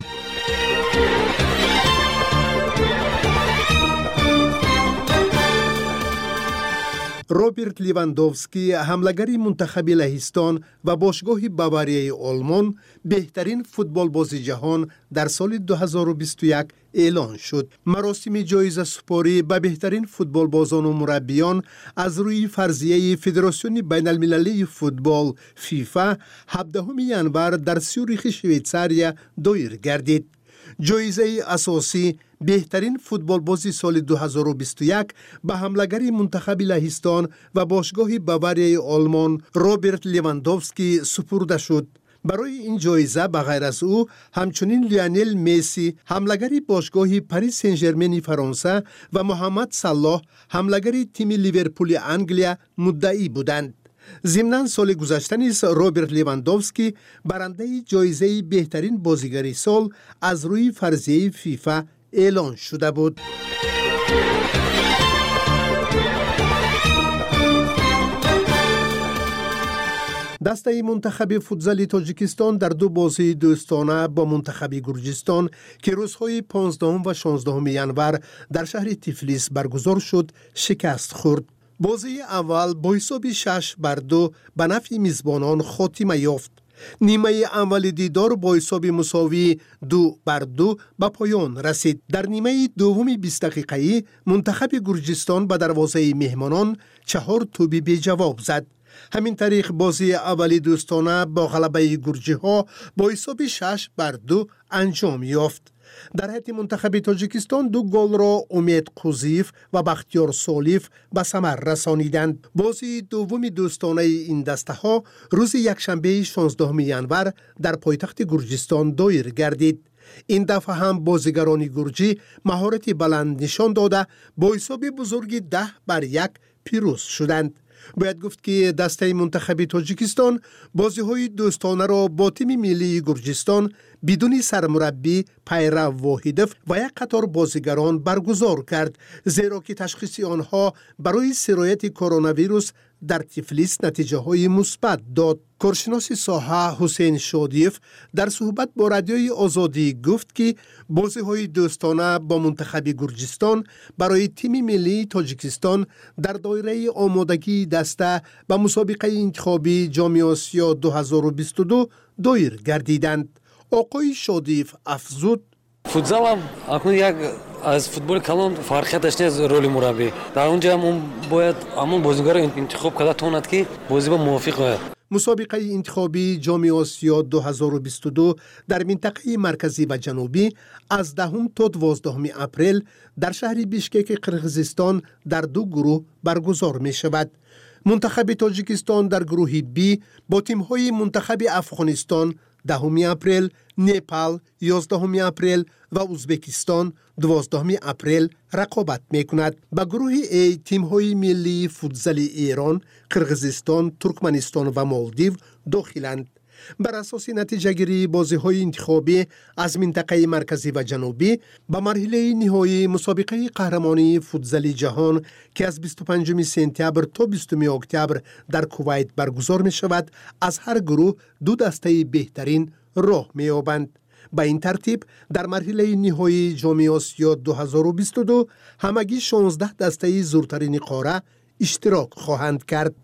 روبرت لیواندوفسکی حمله‌گر منتخب لهستان و باشگاه باواریای آلمان بهترین فوتبال باز جهان در سال 2021 اعلان شد. مراسم جایزه سپاری به بهترین فوتبال بازان و مربیان از روی فرضیه فدراسیون بین المللی فوتبال فیفا 17 ژانویه در سیوریخ شویتزاریا دایر گردید. جایزه اساسی بهترین فوتبال بازی سال 2021 به حمله‌گر منتخب لهستان و باشگاه باواریای آلمان روبرت لیواندوفسکی سپرده شد. برای این جایزه به غیر از او همچنین لیونل مسی حمله‌گر باشگاه پاریس سن ژرمن فرانسه و محمد صلاح حمله‌گر تیم لیورپول انگلیا مدعی بودند. ضمناً سال گذشته نیز روبرت لیواندوفسکی برنده جایزه بهترین بازیگر سال از روی فرضیه فیفا اعلان شده بود. دسته منتخب فوتزال تاجیکستان در دو بازی دوستانه با منتخب گرجستان که روزهای 15 و 16 ینور در شهر تیفلیس برگزار شد شکست خورد. بازی اول با حساب 6-2 به نفع میزبانان خاتمه یافت. نیمه اول دیدار با حساب مساوی 2-2 به پایان رسید. در نیمه دوم 20 دقیقه‌ای منتخب گرجستان به دروازه مهمانان 4 توپ بی جواب زد. همین طریق بازی اولی دوستانه با غلبه گرجی ها با حساب 6-2 انجام یافت. در حیط منتخب تاجیکستان 2 گل را امید قوزیف و بختیار سالیف به ثمر رسانیدند. بازی دوم دوستانه این دسته ها روز یکشنبه 16 ینور در پایتخت گرجستان دایر گردید. این دفعه هم بازیگران گرجی مهارت بلند نشان داده با حساب بزرگی 10-1 پیروز شدند. باید گفت که دسته منتخب تاجیکستان بازی‌های دوستانه را با تیم ملی گرجستان بدون سرمربی پیرو واحدف و یک قطار بازیگران برگزار کرد، زیرا که تشخیص آنها برای سرایت کرونا ویروس در تیفلیس نتیجه های مثبت داد. کارشناس ساحه حسین شادیف در صحبت با رادیوی آزادی گفت که بازی های دوستانه با منتخب گرجستان برای تیم ملی تاجیکستان در دایره آمادگی دسته به مسابقه انتخابی جام آسیا 2022 دایر گردیدند. آقای شادیف افزود: فوتزال هم اکنون یک از فوتبال کلان فرقی داشته از رول مربی. در اونجا هم باید همون بازیگر انتخاب کرده تواند که بازی با موافق باید. مسابقه انتخابی جام آسیا 2022 در منطقه مرکزی و جنوبی از 10 تا 12 اپریل در شهر بیشکک قرقیزستان در 2 گروه برگزار می شود. منتخب تاجیکستان در گروه بی با تیم‌های منتخب افغانستان 10 اپریل، نپال 11 اپریل و ازبکستان 12 اپریل رقابت میکند. به گروه ای تیم‌های ملی فوتزال ایران، قرقیزستان، ترکمنستان و مالدیو داخلند. بر اساس نتیجه گیری بازی‌های انتخابی از منطقه مرکزی و جنوبی به مرحله نهایی مسابقه قهرمانی فوتزال جهان که از 25 سپتامبر تا 20 اکتبر در کویت برگزار می شود، از هر گروه 2 دسته بهترین راه می یابند. به این ترتیب در مرحله نهایی جام آسیا 2022 همگی 16 دسته زورترین قاره اشتراک خواهند کرد.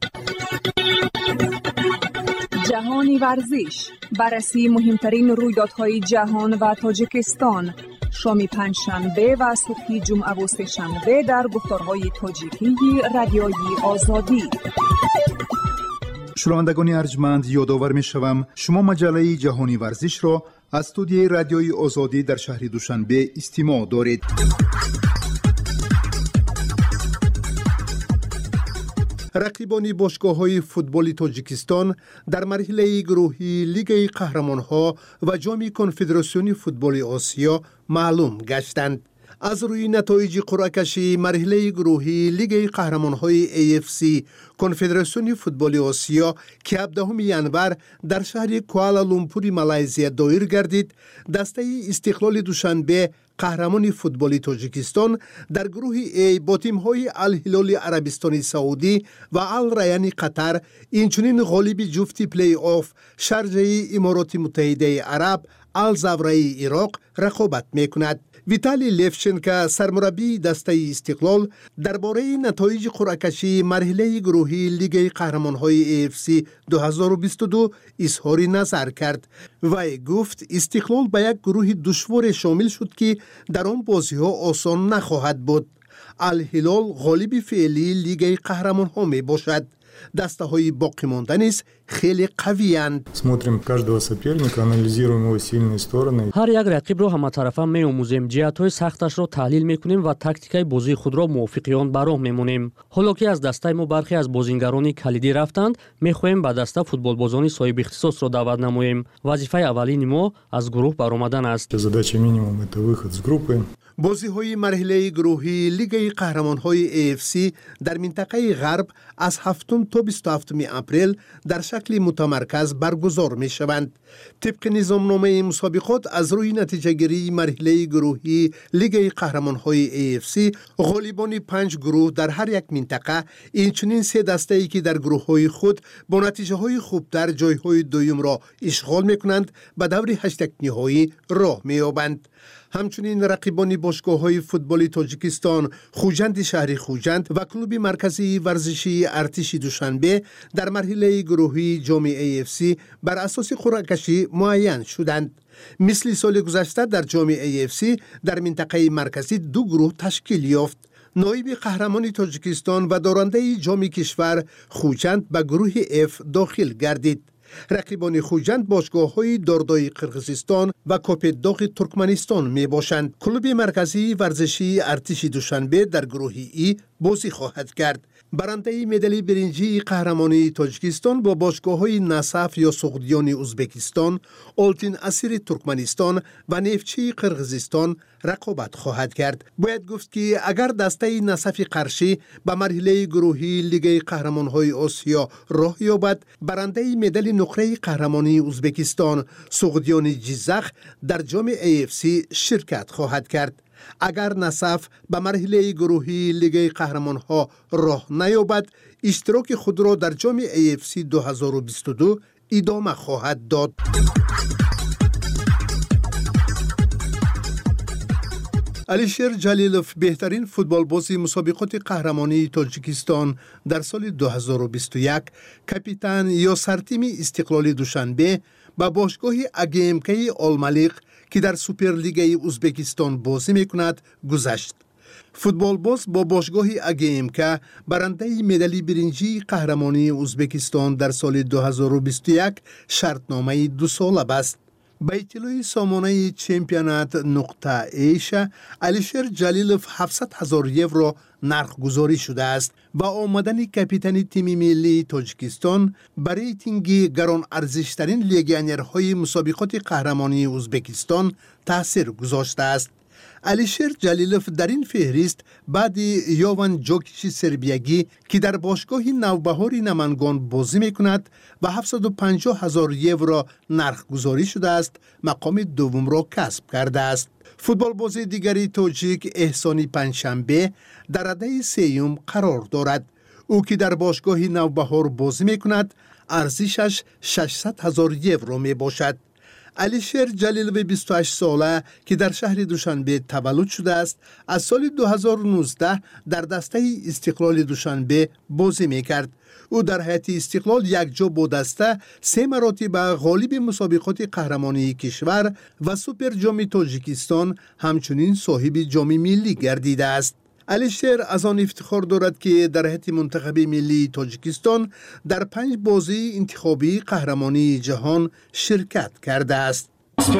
جهانی ورزش، بررسی مهمترین رویدادهای جهان و تاجیکستان، شام پنجشنبه و صبح جمعه و سه‌شنبه در گفتارهای تاجیکی رادیوی آزادی. شنوندگان ارجمند، یادآور می‌شوم شما مجله جهانی ورزش را از استودیوی رادیوی آزادی در شهر دوشنبه استماع دارید. رقیبان باشگاه‌های فوتبال تاجیکستان در مرحله گروهی لیگ قهرمان‌ها و جام کنفدراسیون فوتبال آسیا معلوم گشتند. از روی نتایج قرعه‌کشی مرحله گروهی لیگ قهرمان‌های AFC کنفدراسیون فوتبال آسیا که 17 ینور در شهر کوالالامپور مالزی دایر گردید، دسته استقلال دوشنبه قهرمان فوتبال تاجیکستان در گروه A با تیم‌های الهلال عربستان سعودی و الریان قطر، اینچنین غالب جفت پلی آف شارجه امارات متحده عرب الزاویه عراق رقابت می‌کند. ویتالی لیفچنکا سرمربی دسته استقلال درباره نتایج قرعه‌کشی مرحله گروهی لیگ قهرمان‌های AFC 2022 اظهار نظر کرد و گفت استقلال به یک گروه دشوار شامل شد که در آن بازی‌ها آسان نخواهد بود. الهلال غالب فعلی لیگ قهرمان‌ها می باشد. دسته های باقی مانده نیز خیلی قوی اند. هر یک رقیب را همطرفه می‌آموزیم، جهت‌های سختش را تحلیل می‌کنیم و تاکتیکای بازی خود را موافق آن به راه می‌مانیم. حالا که از دسته ما برخی از بازیگران کلیدی رفتند، می‌خواهیم به دسته فوتبالبازان صاحب اختصاص را دعوت نماییم. وظیفه اولین ما از گروه برآمدن است. بازی‌های مرحله گروهی لیگ قهرمان‌های AFC در منطقه غرب از 7 تا 27 اپریل در شکل متمرکز برگزار می‌شوند. طبق نظامنامه مسابقات از روی نتیجه‌گیری مرحله گروهی لیگ قهرمان‌های AFC غالبان 5 گروه در هر یک منطقه، اینچنین 3 دسته‌ای که در گروه‌های خود با نتیجه‌های خوبتر جای‌های دوم را اشغال می‌کنند به دور 8 نهایی راه می‌یابند. همچنین رقیبان باشگاه‌های فوتبال تاجیکستان خوجند شهر خوجند و کلوب مرکزی ورزشی ارتش دوشنبه در مرحله گروهی جام AFC بر اساس قرعه کشی معین شدند. مثل سال گذشته در جام AFC در منطقه مرکزی 2 گروه تشکیل یافت. نایب قهرمان تاجیکستان و دارنده جام کشور خوجند به گروه F داخل گردید. رقیبان خوجند باشگاه‌های داردای قرقیزستان و کوپداغ ترکمنستان می باشند. کلوب مرکزی ورزشی ارتش دوشنبه در گروه ای بازی خواهد کرد. برنده مدال برنجی قهرمانی تاجیکستان با باشگاه‌های نصف یا سغدیان ازبکستان، آلتین اسیر ترکمنستان و نفتچی قرقیزستان رقابت خواهد کرد. باید گفت که اگر دسته نصف قرشی به مرحله گروهی لیگ قهرمان‌های آسیا راه یابد، برنده مدال نقره قهرمانی ازبکستان سغدیان جیزخ در جام AFC شرکت خواهد کرد. اگر نصف به مرحله گروهی لیگ قهرمان‌ها راه نیابد، اشتراک خود را در جام AFC 2022 ادامه خواهد داد. علیشیر جلیلوف بهترین فوتبالباز مسابقات قهرمانی تاجیکستان در سال 2021 کاپیتان یا سرتیم استقلال دوشنبه با باشگاه AGMK آلملیق که در سوپرلیگ ازبکستان بازی میکند گذشت. فوتبالباز با باشگاه AGMK برنده مدال برنجی قهرمانی ازبکستان در سال 2021 شرطنامه 2 ساله بست. به اطلاع سامانه چمپیونات نقطه ایش، علیشیر جلیلوف 700,000 یورو نرخ گذاری شده است و آمدن کاپیتان تیم ملی تاجیکستان برای ریتینگ گران ارزشترین لیگیونرهای مسابقات قهرمانی ازبکستان تاثیر گذاشته است. علیشیر جلیلوف در این فهرست بعد یوان جوکیچ سربیایی که در باشگاه نوبهار نمنگان بازی میکند و 750,000 یورو نرخ گذاری شده است، مقام دوم را کسب کرده است. فوتبال بازی دیگری تاجیک احسانی پنجشنبه در رده سیوم قرار دارد. او که در باشگاه نوبهار بازی میکند ارزشش 600,000 یورو می باشد. علیشیر جلیلوف 28 ساله که در شهر دوشنبه تولد شده است، از سال 2019 در دسته استقلال دوشنبه بازی میکرد. او در هیئت استقلال یک جا با دسته 3 مراتب غالب مسابقات قهرمانی کشور و سوپر جام تاجیکستان، همچنین صاحب جام ملی گردیده است. علیشیر از آن افتخار دارد که در هیئت منتخب ملی تاجیکستان در 5 بازی انتخابی قهرمانی جهان شرکت کرده است.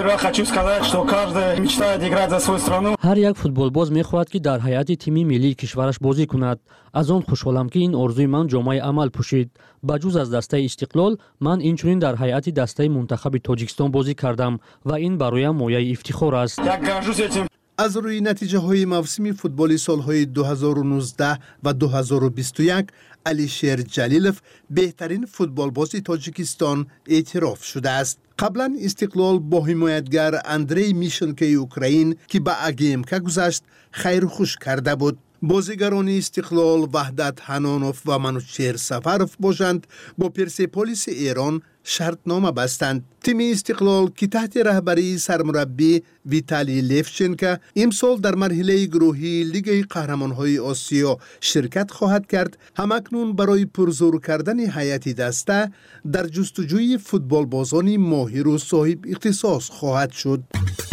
هر یک فوتبالباز می‌خواهد که در هیئت تیم ملی کشورش بازی کند. از آن خوشحالم که این آرزوی من جامعه عمل پوشید. بجز از دسته استقلال، من اینچنین در هیئت دسته منتخب تاجیکستان بازی کردم و این برایم مایه افتخار است. از روی نتیجه های موسمی فوتبال سالهای 2019 و 2021 علیشیر جلیلوف بهترین فوتبالباز تاجیکستان اعتراف شده است. قبلا استقلال با حمایتگر اندری میشنکی اوکراین که به AGMK گذشت خیر خوش کرده بود. بازیگران استقلال وحدت حنانوف و منوچهر سفروف باشند با پرسپولیس ایران شرطنامه بستند. تیم استقلال که تحت رهبری سرمربی ویتالی لفچنکا امسال در مرحله گروهی لیگ قهرمان‌های آسیا شرکت خواهد کرد، همکنون برای پرزور کردن هیئت دسته در جستجوی فوتبالبازان ماهر و صاحب اختصاص خواهد شد.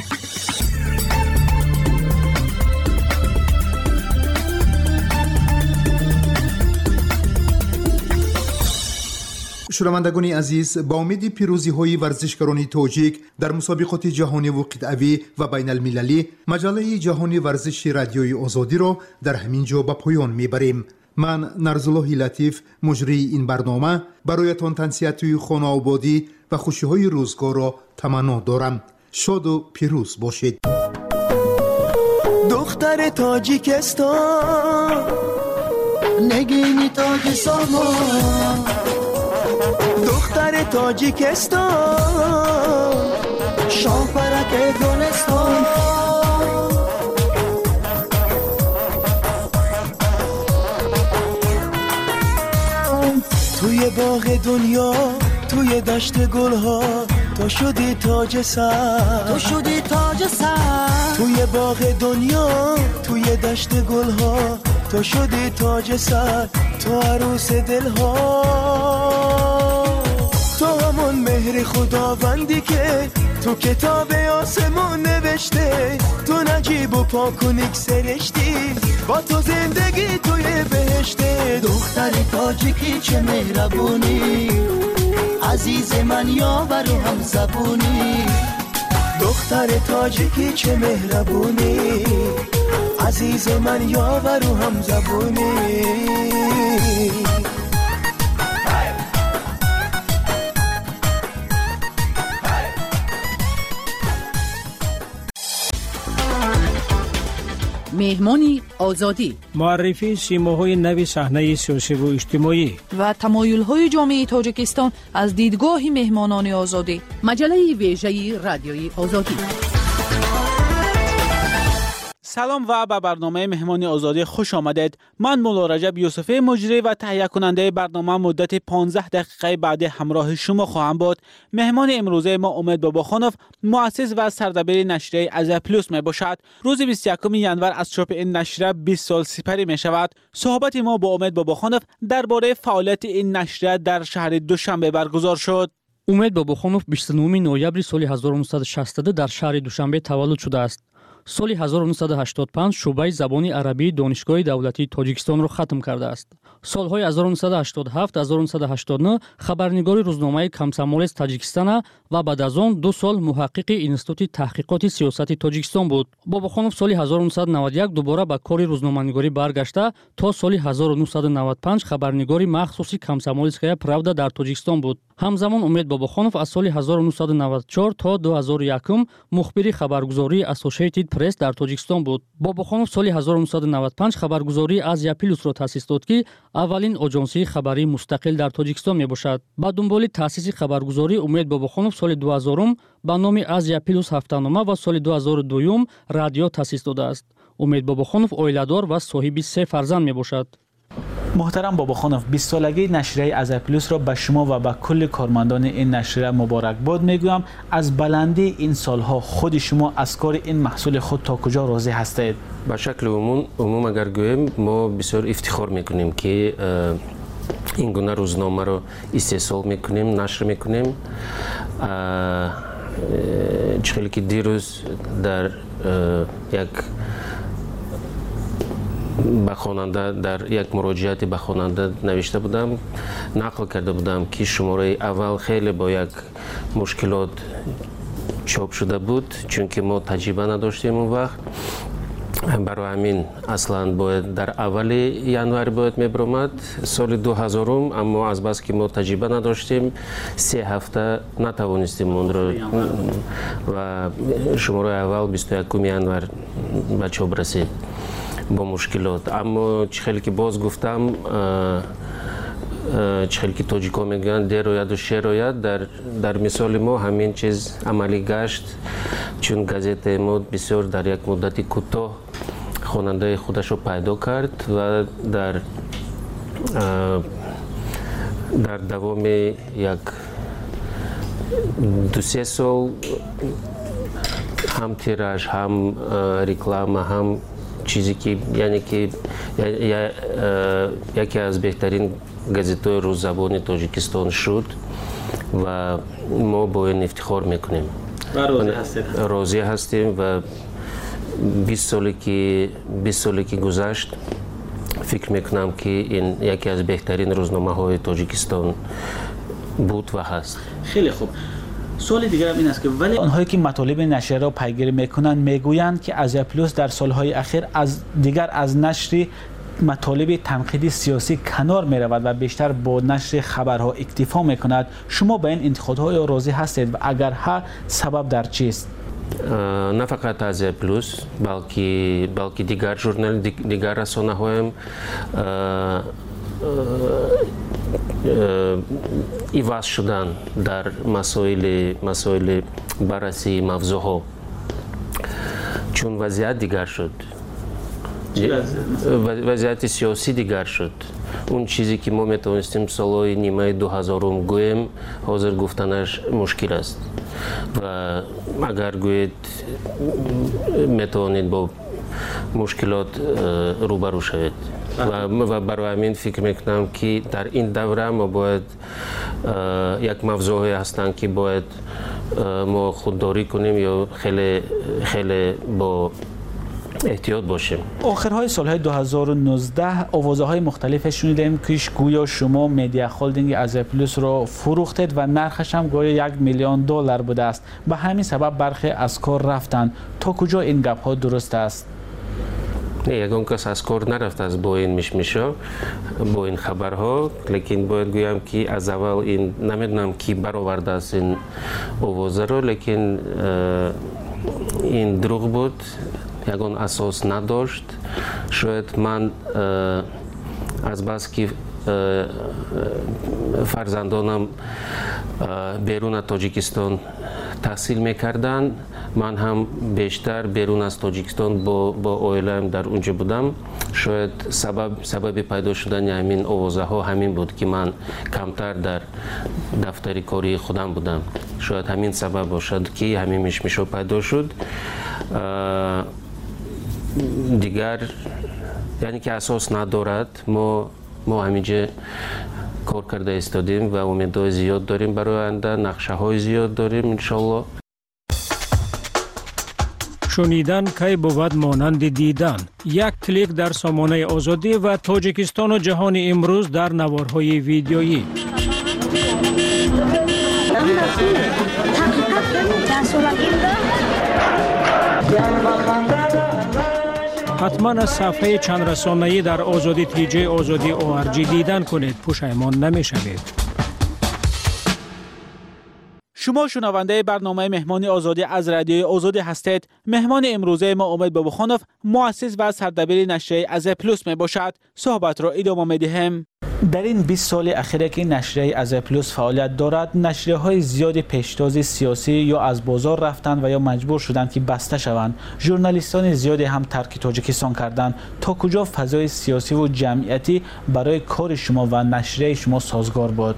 شنوندگان عزیز، با امید پیروزی های ورزشکاران تاجیک در مسابقات جهانی و قطعوی و بین المللی، مجله جهانی ورزش رادیوی آزادی را در همین جا به پایان میبریم. من نرزالله لطیف مجری این برنامه برایتان تنسیت خانه آبادی و خوشی های روزگار را تمنا دارم. شاد و پیروز باشید. دختر تاجیکستان نگینی تاج سامان دختر تاجیکستان شاه پرک گلستان توی باغ دنیا توی دشت گلها تو شدی تاج سر تو شدی تاج سر توی باغ دنیا توی دشت گلها تو شدی تاج سر تو عروس دلها تو همون مهر خداوندی که تو کتاب آسمون نوشته تو نجیب و پاکونیک سرشتی با تو زندگی توی بهشته دختر تاجیکی چه مهربونی عزیز من یاور و هم زبونی دختر تاجیکی چه مهربونی عزیز من یاور و هم زبونی مهمانی آزادی معرفی سیماهای نوی صحنه سیاسی و اجتماعی و تمایل‌های جامعه تاجیکستان از دیدگاه مهمانان آزادی مجله ویژه رادیوی آزادی. سلام و به برنامه مهمانی آزادی خوش آمدید. من مولا رجب یوسفی مجری و تهیه کننده برنامه مدت 15 دقیقه بعد همراه شما خواهم بود. مهمان امروزه ما امید باباخانوف مؤسس و سردبیر نشریه ازیا پلوس می باشد. روز 21 ژانویه از چاپ این نشریه 20 سال سپری می شود. صحبت ما با امید باباخانوف درباره فعالیت این نشریه در شهر دوشنبه برگزار شد. امید باباخانوف 29 نوامبر سال 1962 در شهر دوشنبه تولد شده است. سال 1985 شعبه زبان عربی دانشگاه دولتی تاجیکستان را ختم کرده است. سالهای 1987 1989 خبرنگار روزنامه کامسомолец تاجیکستان و بعد از آن 2 سال محقق اینستیتوت تحقیقات سیاسی تاجیکستان بود. باباخانوف سال 1991 دوباره به کار روزنامه‌نگاری برگشته تا سال 1995 خبرنگار مخصوصی کامسомолецкая правда در تاجیکستان بود. همزمان امید باباخانوف از سال 1994 تا 2001 مخبر خبرگزاری اسوسییتد پرس در تاجیکستان بود. باباخانوف سال 1995 خبرگزاری ازیا پلوس را تأسیس داد که اولین آژانسی خبری مستقل در تاجیکستان میباشد. با دنبال تأسیس خبرگزاری امید باباخانوف سال 2000 با نام ازیا پلوس هفته‌نامه و سال 2002 رادیو تأسیس داده است. امید باباخانوف عائله‌دار و صاحب 3 فرزند میباشد. محترم باباخانوف، 20 سالگی نشریه ازیا پلوس را به شما و به کل کارمندان این نشریه مبارکباد میگویم. از بلندی این سالها خود شما از کار این محصول خود تا کجا راضی هستید؟ به شکل عموم اگر گویم ما بسیار افتخار میکنیم که این گونه روزنامه را استحصال میکنیم، نشر میکنیم. چخیلی که دیروز در یک به خواننده در یک مراجعاتی به خواننده نوشته بودم، نقل کرده بودم که شماره اول خیلی با یک مشکلات چاپ شده بود چون که ما تجربه نداشتیم اون وقت. برای همین اصلا باید در اول ژانویه باید میبرامد سال 2000 اما از بس که ما تجربه نداشتیم 3 هفته نتوانستیم اون را و شماره اول 21 ژانویه به چاپ رسید با مشکلات. اما چخیلی که باز گفتم چخیلی که تاجیکا میگن دروید و شروید در مثال ما همین چیز عملی گشت چون گازت ما بسیار در یک مدت کوتاه خواننده خودش رو پیدا کرد و در دوام یک 2-3 سال هم تیراژ هم رکلام هم چیزی که یعنی که یکی از بهترین گازت‌های روززبان تاجیکستان شد و ما با این افتخار میکنیم و راضی هستیم و 20 سالی که گذشت فکر میکنم که این یکی از بهترین روزنامه های تاجیکستان بود و هست. خیلی خوب. سوال دیگر هم این است که ولی آنهایی که مطالب نشریه را پیگیری میکنند میگویند که ازیا پلوس در سالهای اخیر از نشر مطالب تنقیدی سیاسی کنار می رود و بیشتر با نشر خبرها اکتفا می کند. شما به این انتقادهای راضی هستید و اگر ها سبب در چیست؟ نه فقط Азия Плюс, балки дигар журнал, дигар расонаҳоям иваз шудан дар масоили баррасии мавзӯъҳо, чун вазъият дигар шуд. вазъияти сиёсӣ дигар шуд. Он чизе ки мо метавонистем солҳои нимаи 2000 гӯем, ҳозир гуфтанаш мушкил аст. ва агар гӯед метавонед бо мушкилот рӯбарӯ шавед. ва барои ҳамин фикр мекунам ки дар ин давра мо бояд як мавзӯъҳое ҳастанд ки бояд мо худдорӣ кунем ё хеле бо احتیاط باشیم. آخرهای سالهای 2019 آوازه‌های مختلف شنیدیم که گویا شما مدیا هولدینگ آزیا پلوس رو فروختید و نرخش هم گویا $1 میلیون بوده است. به همین سبب برخی از کار رفتند. تا کجا این گپ ها درست است؟ نه، یگان کس از کار نرفت از با این میشمیشا، با این خبرها، لیکن باید گویم که از اول این نمیدونم کی برآورده است این آوازه رو، لیکن این دروغ بود. یگان اساس نداشت. شاید من از بس که فرزندانم بیرون تاجیکستان تحصیل میکردن، من هم بیشتر بیرون از تاجیکستان با اویلایم در اونجا بودم. شاید سبب پیدا شدن همین آوازه ها همین بود که من کمتر در دفتر کاری خودم بودم. شاید همین سبب باشد که همین مشمشو پیدا شد. دیگر یعنی که اساس ندارد. ما همینجا کار کرده استادیم و امیدهای زیاد داریم برای آینده، نقشه های زیاد داریم انشالله. شنیدن کی بود مانند دیدن. یک کلیک در سامانه آزادی و تاجیکستان و جهان امروز در نوارهای ویدیویی. حتما از صفحه چند رسانه‌ای در آزادی تیجی آزادی ORG دیدن کنید، پشیمان نمی‌شوید. شما شنونده برنامه مهمانی آزادی از رادیوی آزادی هستید. مهمان امروزه ما امید باباخانوف، مؤسس و سردبیر نشریه آزیا پلوس می باشد. صحبت را ادامه می‌دهیم. در این 20 سال اخیر که نشریه آزیا پلوس فعالیت دارد، نشریه‌های زیادی پیشتاز سیاسی یا از بازار رفتند و یا مجبور شدند که بسته شوند. ژورنالیستان زیادی هم ترک تاجیکستان کردند. تا کجا فضای سیاسی و جمعیتی برای کار شما و نشریه شما سازگار بود؟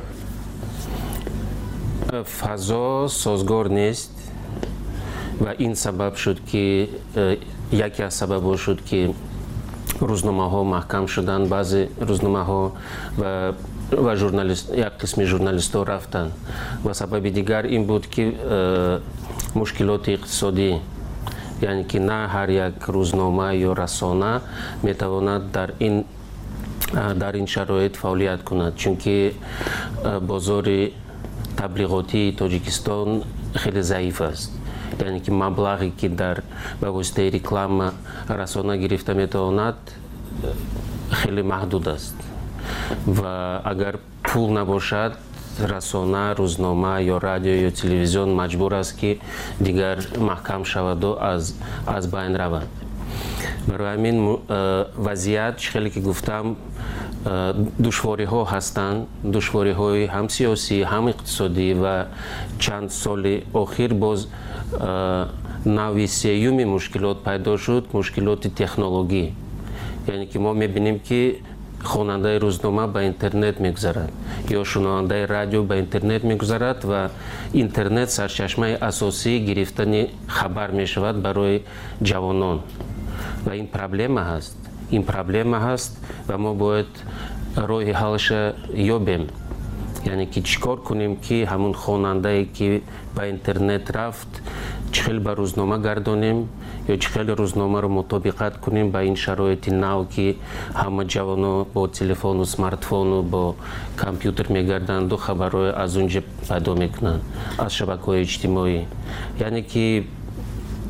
فضا سازگار نیست و این سبب شد که یکی از سبب‌ها شد که روزنامه‌ها محکم شدن. بعضی روزنامه‌ها و ژورنالیست، یک قسم ژورنالیست‌ها رفتن و سبب دیگر این بود که مشکلات اقتصادی، یعنی که نه هر یک روزنامه یا رسانه میتواند در این شرایط فعالیت کند، چون که بازار تبلیغاتی تاجیکستان خیلی ضعیف است. یعنی که مبلغی که در به واسطه رکلام رسانه گرفته میتواند خیلی محدود است و اگر پول نباشد رسانه، روزنامه یا رادیو یا تلویزیون مجبور است که دیگر محکم شود و از بین رود. برای همین وضعیت خیلی که گفتم دشواری ها هستند، دشواری های هم سیاسی هم اقتصادی و چند سال اخیر باز نوع سیوم مشکلات پیدا شد، مشکلات تکنولوژی. یعنی که ما میبینیم که خواننده روزنامه به اینترنت میگذرد یا شنونده رادیو به اینترنت میگذرد و اینترنت سرچشمه اساسی گرفتن خبر میشود برای جوانان و این پرابلم هست. این پرابلم هست و ما باید راه حلش یابیم. یعنی که چیکار کنیم که همون خواننده که به اینترنت رفت چخیل به روزنامه گردانیم یا چخیل روزنامه رو مطابقت کنیم با این شرایط نو که همه جوانا با تلفن و سمارتفون و با کامپیوتر میگردند و خبرهای از اونجا پیدا میکنند از شبکه‌های اجتماعی. یعنی که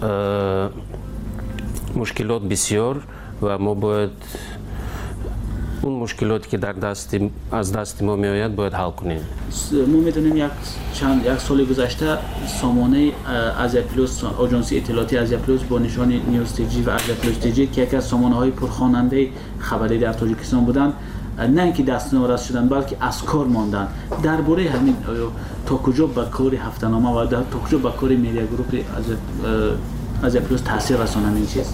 مشکلات بسیار و ما باید اون مشکلاتی که از دست ما میآید باید حل کنیم. ما میدونیم یک سال گذشته سامانه آزیا پلوس، آژانس اطلاعاتی آزیا پلوس با نشان نیوز تیجی و آزیا پلوس تیجی که یکی از سامانه های پرخواننده خبری در تاجیکستان بودند، نه اینکه دست نوراست شدن بلکه از کار ماندن. درباره همین تا کجا به کار هفته‌نامه و تا کجا به کار میدیا گروپ آزیا پلوس تاثیر رسانند این چیز؟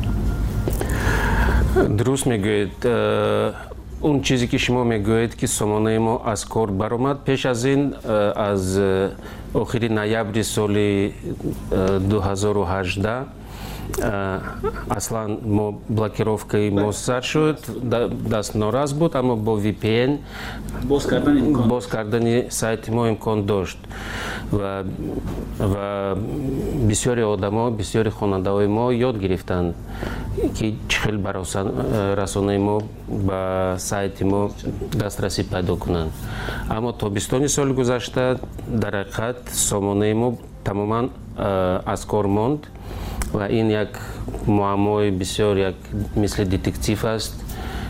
درست میگوید. اون چیزی که شما میگوید که سامانه ما از کار برآمد، پیش از این از آخر نوامبر سال 2018 اصلا ما بلاکировкой ما سر شد، دست ناراض بود، اما با VPN باز کردن سایت ما امکان داشت و بسیاری آدما، بسیاری خواننده‌های ما یاد گرفتند که چخیل برای رسانه ما به سایت ما دسترسی پیدا کنند. اما تابستان سال گذشته در حقیقت سامانه ما تماما از کار ماند و این یک معمای بسیار یک مثل دتکتیو است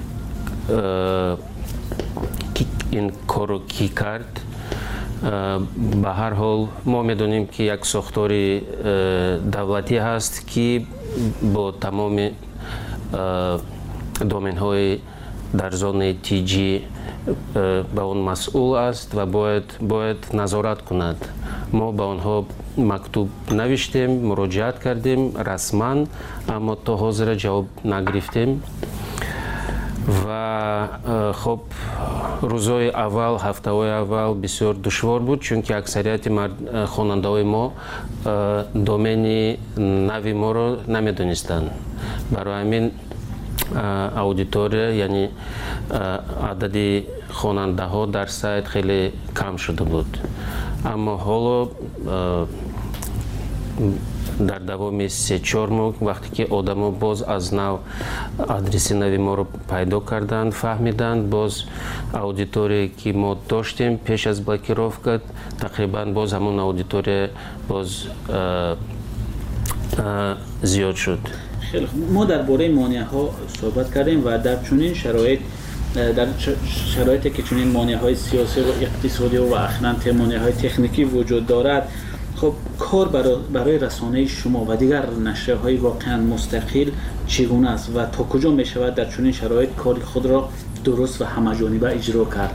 که این کارو کی کرد. به هر حال ما میدونیم که یک ساختار دولتی هست که با تمام دومین های در زون تیجی به اون مسئول است و باید نظارت کند. ما به آنها مکتوب نوشتیم، مراجعت کردیم رسما، اما تا حاضر جواب نگرفتیم و خب روزهای اول، هفته‌های اول بسیار دشوار بود، چون که اکثریت خواننده‌های ما دومین نوی ما رو نمیدونستند. برای همین аудитория, یعنی عدد خواننده ها در سایت خیلی کم شده بود. اما حالا در دوام 3-4 ماه وقتی که آدما باز از نو آدرس نوی ما رو پیدا کردند، فهمیدند باز аудитория که ما داشتیم پیش از بلاکировка تقریبا باز همون аудитория باز زیاد شد. خیلی خوب. ما درباره مانع‌ها صحبت کردیم و در چنین شرایطی که چنین مانع‌های سیاسی و اقتصادی و اخلاً مانع‌های تکنیکی وجود دارد، خب کار برای رسانه شما و دیگر نشریه‌های واقعاً مستقل چگونه است و تا کجا می‌شود در چنین شرایط کار خود را درست و همه‌جانبه اجرا کرد؟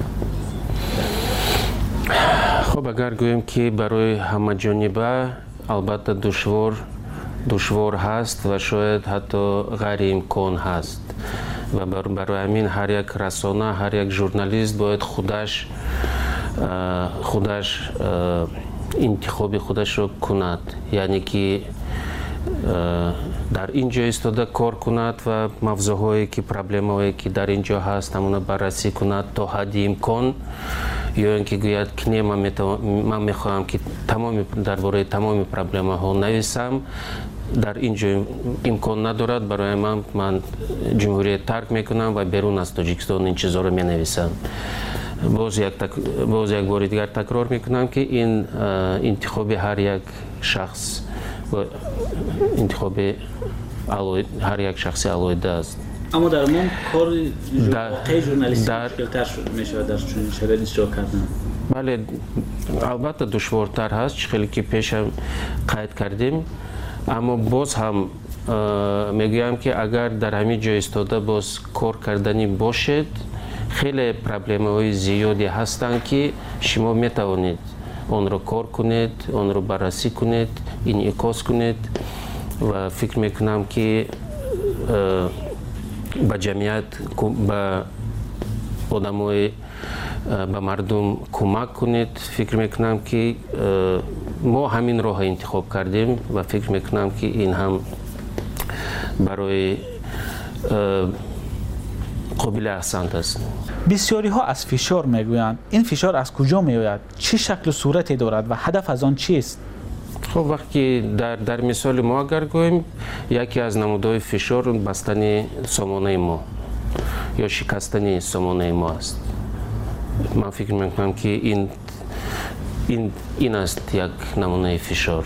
خب اگر گوییم که برای همه‌جانبه البته دشوار هست و شاید حتی غیر امکان هست و برای همین هر یک رسانه، هر یک ژورنالیست باید خودش انتخاب خودش رو کند، یعنی که در اینجا ایستاده کار کند و موضوعهایی که پرابلم‌هایی که در اینجا هست همون بررسی کند تا حد امکان، یا اینکه گوید که نه من میخواهم که درباره تمام پرابلم‌ها نویسم، در اینجا امکان ندارد، برای من جمهوریت ترک میکنم و بیرون از تاجیکستان این چیزا رو مینویسم. باز یک بار دیگر تکرار میکنم که این انتخاب هر یک شخص و انتخاب هر یک شخص علیحده است. اما در من کار واقعی ژورنالیستی مشکل‌تر میشه در چنین شرایطی اجرا کردن. بله البته دشوارتر هست، خیلی که پیش هم قید کردیم، اما باز هم میگویم که اگر در همین جای ایستاده باز کار کردنی باشد، خیلی پرابلم‌های زیادی هستند که شما میتوانید آن را کار کنید، آن را بررسی کنید، انعکاس کنید و فکر میکنم که به جمعیت، به آدمای، به مردم کمک کنید. فکر میکنم که ما همین راه انتخاب کردیم و فکر میکنم که این هم برای قابل احسنت است. بسیاری ها از فشار میگویند. این فشار از کجا میآید؟ چه شکل و صورتی دارد و هدف از آن چیست؟ خب وقتی در مثال ما اگر گوییم، یکی از نمودهای فشار بستن سامانه ما یا شکستن سامانه ما است. من فکر میکنم که این است یک نمونه فشار.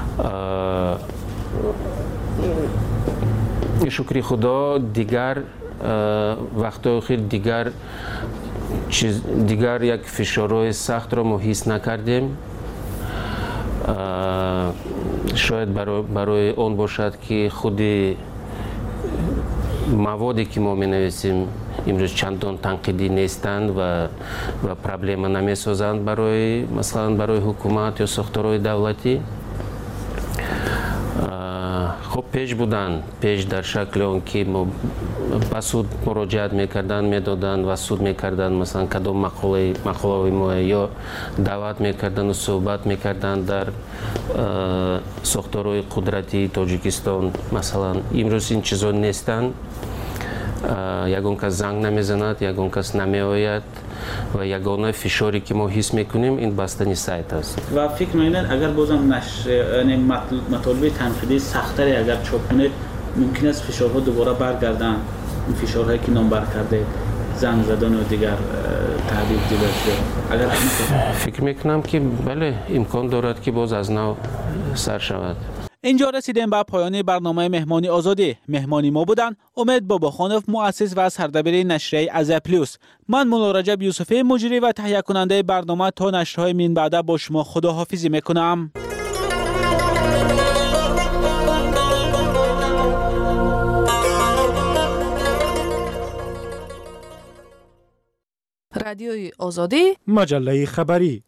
شکر خدا دیگر وقتای اخیر دیگر یک فشارهای سخت را ما حس نکردیم. شاید برای اون باشد که خود موادی که ما می نویسیم امروز چندان تنقیدی نیستند و پرابلم نمی سازند مثلا برای حکومت یا ساختارهای دولتی. خب پیش در شکل اون که ما به سود مراجعت میکردن میدادن و سود میکردن، مثلا کدام مقاله ما یا دعوت میکردن و صحبت میکردن در ساختارهای قدرتی تاجیکستان. مثلا امروز این چیزا نیستن. یگان کس زنگ نمیزند، یگان کس نمیآید و یگانه فشاری که ما حس میکنیم این بستنی سایت است. و فکر می‌کنید اگر بازم مطالب تنقیدی سخت‌تری اگر چاپ کنید ممکن است فشارها دوباره برگردن، این فشارهایی که نامبر کرده، زنگ زدن و دیگر تهدید اگر فکر میکنم که بله امکان دارد که باز از نو سر شود. اینجا رسیدیم به پایان برنامه مهمانی آزادی. مهمانی ما بودن امید باباخانوف، مؤسس و سردبیر نشریه ازا پلوس. من مولا رجب یوسفی، مجری و تهیه کننده برنامه، تا نشرهای من بعد با شما خداحافظی میکنم. رادیوی آزادی، مجله خبری.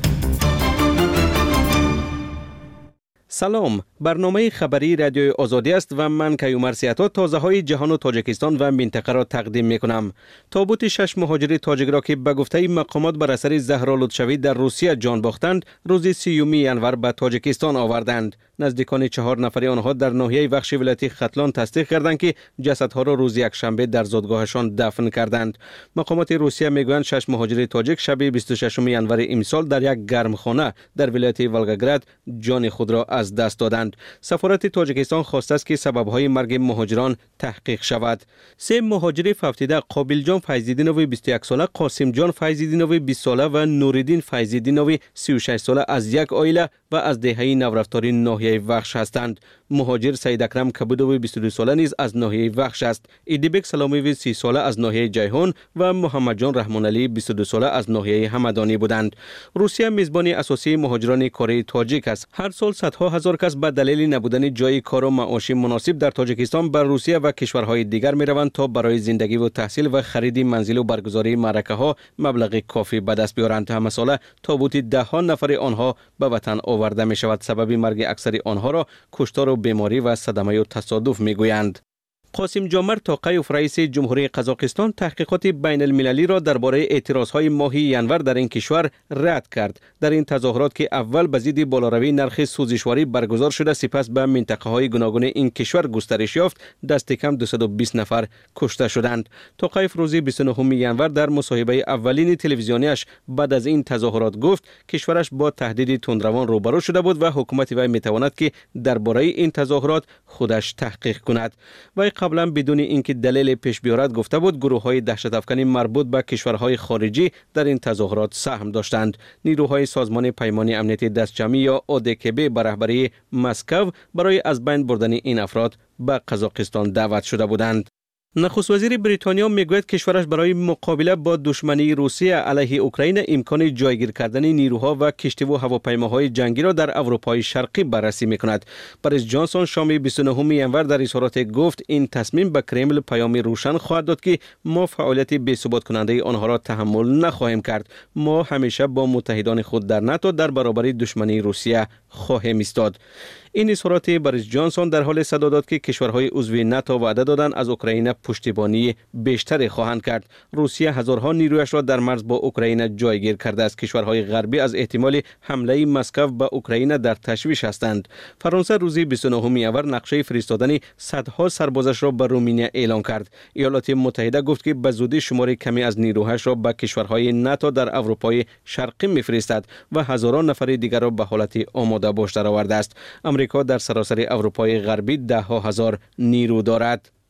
سلام، برنامه خبری رادیوی آزادی است و من کیومر سیاتا تازه های جهان و تاجیکستان و منطقه را تقدیم می کنم. تابوت 6 مهاجر تاجیک را که به گفته مقامات بر اثر زهرا لطفی در روسیه جان باختند، روز 30 ینور به تاجیکستان آوردند. نزدیکان 4 نفر آنها در ناحیه وخش ولایت ختلان تصدیق کردند که جسدها را روز یکشنبه در زادگاهشان دفن کردند. مقامات روسیه میگویند 6 مهاجر تاجیک شب 26 ینور امسال در یک گرمخانه در ولایت ولگاگراد جان خود را از دست دادند. سفارت تاجیکستان خواسته است که سبب‌های مرگ مهاجران تحقیق شود. 3 مهاجر فوتیده قابل جان فیض‌الدینوی 21 ساله، قاسم جان فیض‌الدینوی 20 ساله و نوریدین فیض‌الدینوی 36 ساله از یک عائله و از دهه نورفتاری ناحیه وخش هستند. مهاجر سید اکرم کبودوی 22 ساله نیز از ناحیه وخش است. ایدیبک سلامیوی 30 ساله از ناحیه جیهون و محمد جان رحمان علی 22 ساله از ناحیه همدانی بودند. روسیه میزبان اساسی مهاجران کره تاجیک است. هر سال صدها هزار کس به دلیل نبودن جای کار و معاش مناسب در تاجیکستان به روسیه و کشورهای دیگر میروند تا برای زندگی و تحصیل و خرید منزل و برگزاری معرکه‌ها مبلغ کافی به دست بیارند. همه ساله تابوت ده‌ها نفر آنها به وطن آورده می شود. سبب مرگ اکثر آنها را کشتار و بیماری و صدمه و تصادف میگویند. قاسم جامر توقیف رئیس جمهوری قزاقستان تحقیقات بین المللی را درباره اعتراضهای ماه ینور در این کشور رد کرد. در این تظاهرات که اول به ضد بالاروی نرخ سوزشواری برگزار شده، سپس به منطقه‌های گوناگون این کشور گسترش یافت، دست کم 220 نفر کشته شدند. توقیف روز 29 ینور در مصاحبه اولین تلویزیونیش بعد از این تظاهرات گفت کشورش با تهدید تندروان روبرو شده بود و حکومت وی میتواند که درباره این تظاهرات خودش تحقیق کند. و قبلا بدون اینکه دلیل پیش بیارد گفته بود گروه‌های دهشت افکنی مربوط به کشورهای خارجی در این تظاهرات سهم داشتند. نیروهای سازمان پیمان امنیتی دستجمعی یا ODKB به رهبری مسکو برای از بین بردن این افراد به قزاقستان دعوت شده بودند. نخست وزیر بریتانیا میگوید کشورش برای مقابله با دشمنی روسیه علیه اوکراین امکان جایگیر کردن نیروها و کشتی و هواپیماهای جنگی را در اروپای شرقی بررسی میکند. بوریس جانسون شام 29 ینور در اظهارات گفت این تصمیم به کرمل پیامی روشن خواهد داد که ما فعالیت بی‌ثبات کننده آنها را تحمل نخواهیم کرد. ما همیشه با متحدان خود در ناتو در برابر دشمنی روسیه خواهیم ایستاد. این اظهارات بوریس جانسون در حال صدا داد که کشورهای عضو ناتو وعده دادند از اوکراین پشتیبانی بیشتری خواهند کرد. روسیه هزارها نیرویش را در مرز با اوکراین جایگیر کرده است. کشورهای غربی از احتمال حمله مسکو به اوکراین در تشویش هستند. فرانسه روز 29 ینور نقشه فرستادن صدها سربازش را به رومانیا اعلام کرد. ایالات متحده گفت که به زودی شمار کمی از نیروهاش را به کشورهای ناتو در اروپای شرقی میفرستد و هزاران نفر دیگر را به حالت آماده باش درآورده است. امریکا در سراسر اروپای غربی 10,000 نیرو دارد.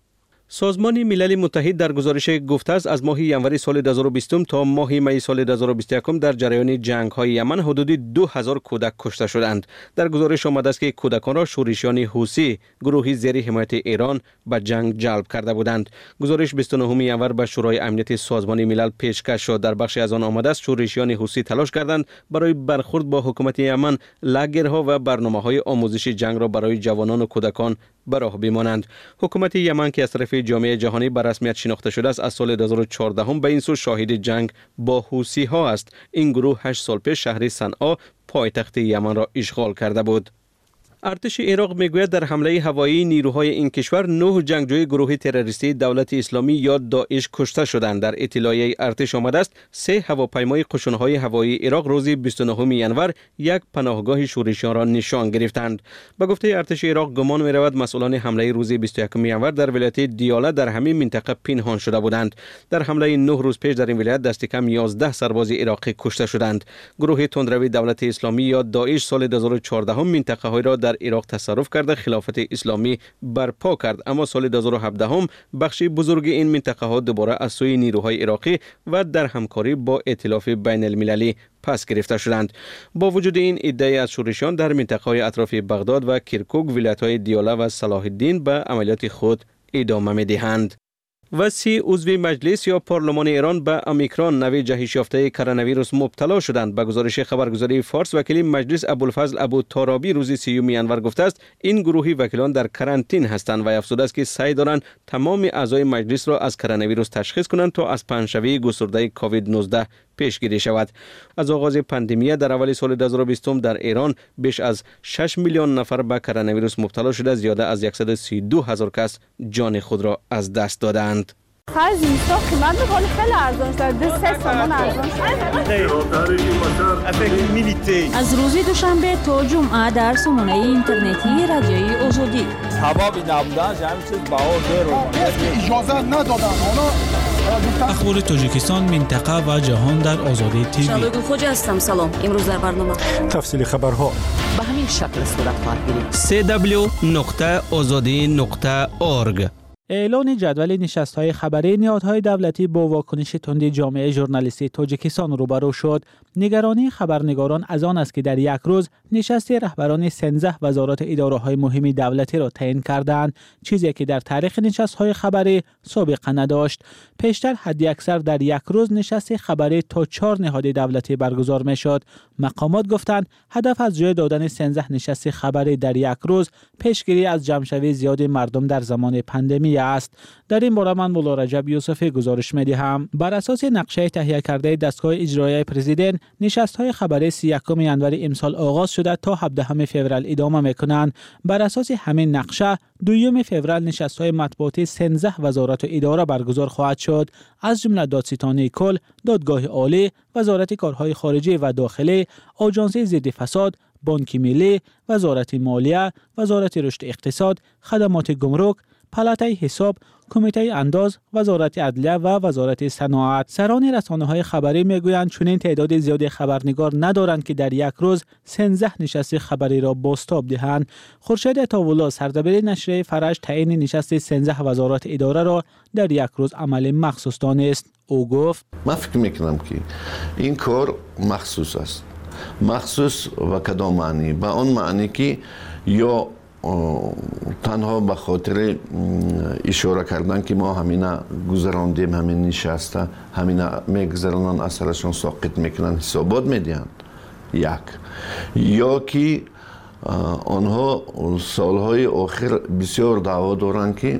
سازمان ملل متحد در گزارش گفته است از ماه ژانویه سال 2020 تا ماه می سال 2021 در جریان جنگ‌های یمن حدود 2000 کودک کشته شدند. در گزارش آمده است که کودکان را شورشیان حوثی گروهی زیر حمایت ایران به جنگ جلب کرده بودند. گزارش 29 ژانویه به شورای امنیت سازمان ملل پیشکش شد. در بخشی از آن آمده است شورشیان حوثی تلاش کردند برای برخورد با حکومت یمن لاگرها و برنامه‌های آموزشی جنگ را برای جوانان و کودکان به راه بمانند. حکومت یمن که از طرف جامعه جهانی به رسمیت شناخته شده است از سال 2014 به این سو شاهد جنگ با حوثی ها است. این گروه 8 سال پیش شهر صنعا پایتخت یمن را اشغال کرده بود. ارتش عراق میگوید در حمله هوایی نیروهای این کشور 9 جنگجوی گروه تروریستی دولت اسلامی یا داعش کشته شدند. در اطلاعیه ارتش آمده است 3 هواپیمای قشون‌های هوایی عراق روز 29 ژانویه یک پناهگاه شورشیان را نشان گرفتند. به گفته ارتش عراق گمان می‌رود مسئولان حمله روز 21 ژانویه در ولایت دیاله در همین منطقه پنهان شده بودند. در حمله 9 روز پیش در این ولایت دست کم 11 سرباز عراقی کشته شدند. گروه تندروی دولت اسلامی یا داعش سال 2014 منطقه‌های را در عراق تصرف کرده خلافت اسلامی برپا کرد، اما سال 2017 بخشی بزرگ این منطقه ها دوباره از سوی نیروهای عراقی و در همکاری با ائتلاف بین المللی پس گرفته شدند. با وجود این ادعای از شورشیان در منطقه های اطراف بغداد و کرکوک ولایت های دیاله و صلاح الدین به عملیات خود ادامه می‌دهند. و 30 عضو مجلس یا پارلمان ایران به اومیکرون نوع جهش یافته کرونا ویروس مبتلا شدند. به گزارش خبرگزاری فارس وکیل مجلس ابوالفضل ابوطارابی روز 30 ژانویه گفته است این گروهی وکیلان در کرانتین هستند و افزوده است که سعی دارند تمام اعضای مجلس را از کرونا ویروس تشخیص کنند تا از پنجشنبه گسترده کووید 19 پیشگیری شود. از آغاز پاندمی در اول سال 2020 در ایران بیش از 6 میلیون نفر به کرونا ویروس مبتلا شده، زیاده از 132,000 کس جان خود را از دست دادند. خرج اینستا قیمت می‌کنه خیلی ارزان شده، 3 تومان ارزان شده. از روز دوشنبه تا جمعه در سامانه اینترنتی رادیوی آزادی. حبابی نبودن همین چیز بها زیر اجازه ندادن. اخبار تاجیکستان، منطقه و جهان در آزادی تیوی. شادوگل خوجا هستم. سلام. امروز در برنامه تفصیل خبرها به همین شکل صورت خواهد گرفت. www.azadi.org. اعلان جدول نشست‌های خبری نهادهای دولتی با واکنش تند جامعه ژورنالیستی تاجیکستان روبرو شد. نگرانی خبرنگاران از آن است که در یک روز نشست رهبران 13 وزارت اداره‌های مهم دولتی را تعیین کردند، چیزی که در تاریخ نشست‌های خبری سابقه نداشت. پیشتر حداکثر در یک روز نشست خبری تا 4 نهاد دولتی برگزار می‌شد. مقامات گفتند هدف از جای دادن 13 نشست خبری در یک روز پیشگیری از جمع‌شوی زیاد مردم در زمان پاندمی است. در این باره من مولا رجب یوسفی گزارش می‌دهم. بر اساس نقشه تهیه کرده دستگاه اجرایی پرزیدنت، نشست‌های خبری 31 ژانویه امسال آغاز شده تا 17 فوریه ادامه می‌کنند. بر اساس همین نقشه 2 فوریه نشست‌های مطبوعاتی 13 وزارت و اداره برگزار خواهد شد، از جمله دادستانی کل، دادگاه عالی، وزارت کارهای خارجی و داخلی، آژانس ضد فساد، بانک ملی، وزارت مالیه، وزارت رشد اقتصاد، خدمات گمرک، پلاته حساب، کمیته انداز، وزارت عدلیه و وزارت صنعت. سران رسانه‌های خبری میگویند چنین تعداد زیادی خبرنگار ندارند که در یک روز 13 نشست خبری را بازتاب دهند. خورشید عطاالله سردبیر نشریه فرج تعیین نشست 13 وزارت اداره را در یک روز عمل مخصوص دانست. او گفت: من فکر میکنم که این کار مخصوص است. مخصوص و کدام معنی؟ به آن معنی که یا تنها به خاطر اشاره کردن که ما همینا گذراندیم، همین نشسته همینا میگذرانن، اثرشون ساقط میکنن، حسابات میدهند. یک یا که آنها سالهای آخر بسیار دعوا دارند که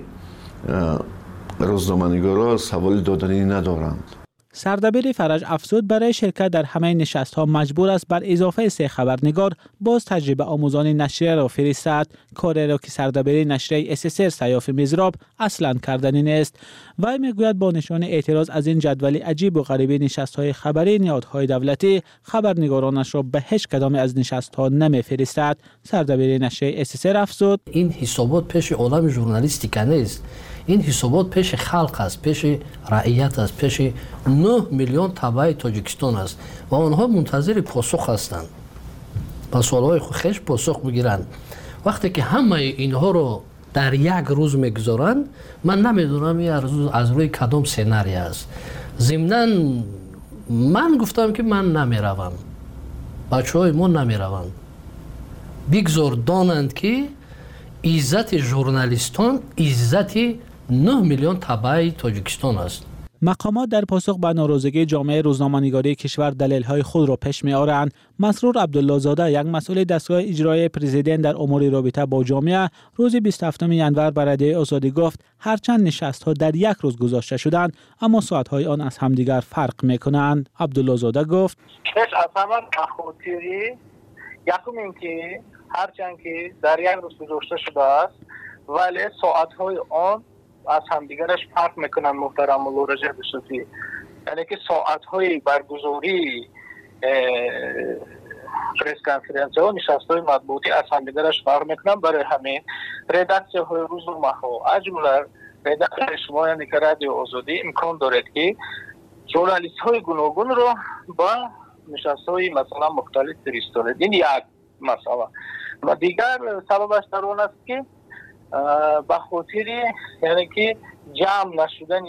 روزنامه‌نگارا سوال دادنی ندارند. سردبیر فرج افزود برای شرکت در همه نشست‌ها مجبور است بر اضافه 3 خبرنگار باز تجربه آموزان نشریه را فرستد، کاری را که سردبیر نشریه SSR سیاف مزراب اصلاً کردنی نیست. وی میگوید با نشان اعتراض از این جدول عجیب و غریب نشست‌های خبری نهادهای دولتی خبرنگارانش را به هیچ کدام از نشست‌ها نمی‌فرستد. سردبیر نشریه SSR افزود: این حسابات پیش عالم ژورنالیستیک نیست، این حسابات پیش خلق است، پیش رعیت است، پیش 9 میلیون تبع تاجیکستان است و آنها منتظر پاسخ هستند. با سوالهای خودش پاسخ بگیرند. وقتی که همه اینها رو در یک روز میگذارند. من نمیدونم این از روی کدام سناریو است. ضمناً من گفتم که من نمیروم، بچه‌های ما نمیروند. بگذار دانند که عزت ژورنالیستان عزت 9 میلیون تبع تاجیکستان است. مقامات در پاسخ به ناراضگی جامعه روزنامه‌نگاری کشور دلیل‌های خود را پیش می‌آورند. مسرور عبدالله زاده، یک مسئول دستگاه اجرایی پرزیدنت در امور رابطه با جامعه، روز 27 ینور به رادیوی آزادی گفت هرچند نشست‌ها در یک روز گذاشته شدند اما ساعت‌های آن از همدیگر فرق می‌کنند. عبدالله زاده گفت اصلا خاطری یکم اینکه هرچند که در یک روز گذاشته شده است ولی ساعت‌های آن از همدیگرش فرق میکنن. محترم ملورجه بسوتی، یعنی که ساعت‌های برگزاری پرس کنفرانس و نشست‌های مطبوعاتی از همدیگرش فرق میکنن. برای همین ردکسیون های روزنامه ها از جمله ردکسیون شما یعنی که رادیو آزادی امکان دارد که ژورنالیست های گوناگون رو با نشست‌های مثلا مختلف فرستاند. این یک مسئله. و دیگر سببش در آن است که به خاطر یعنی که جمع نشدن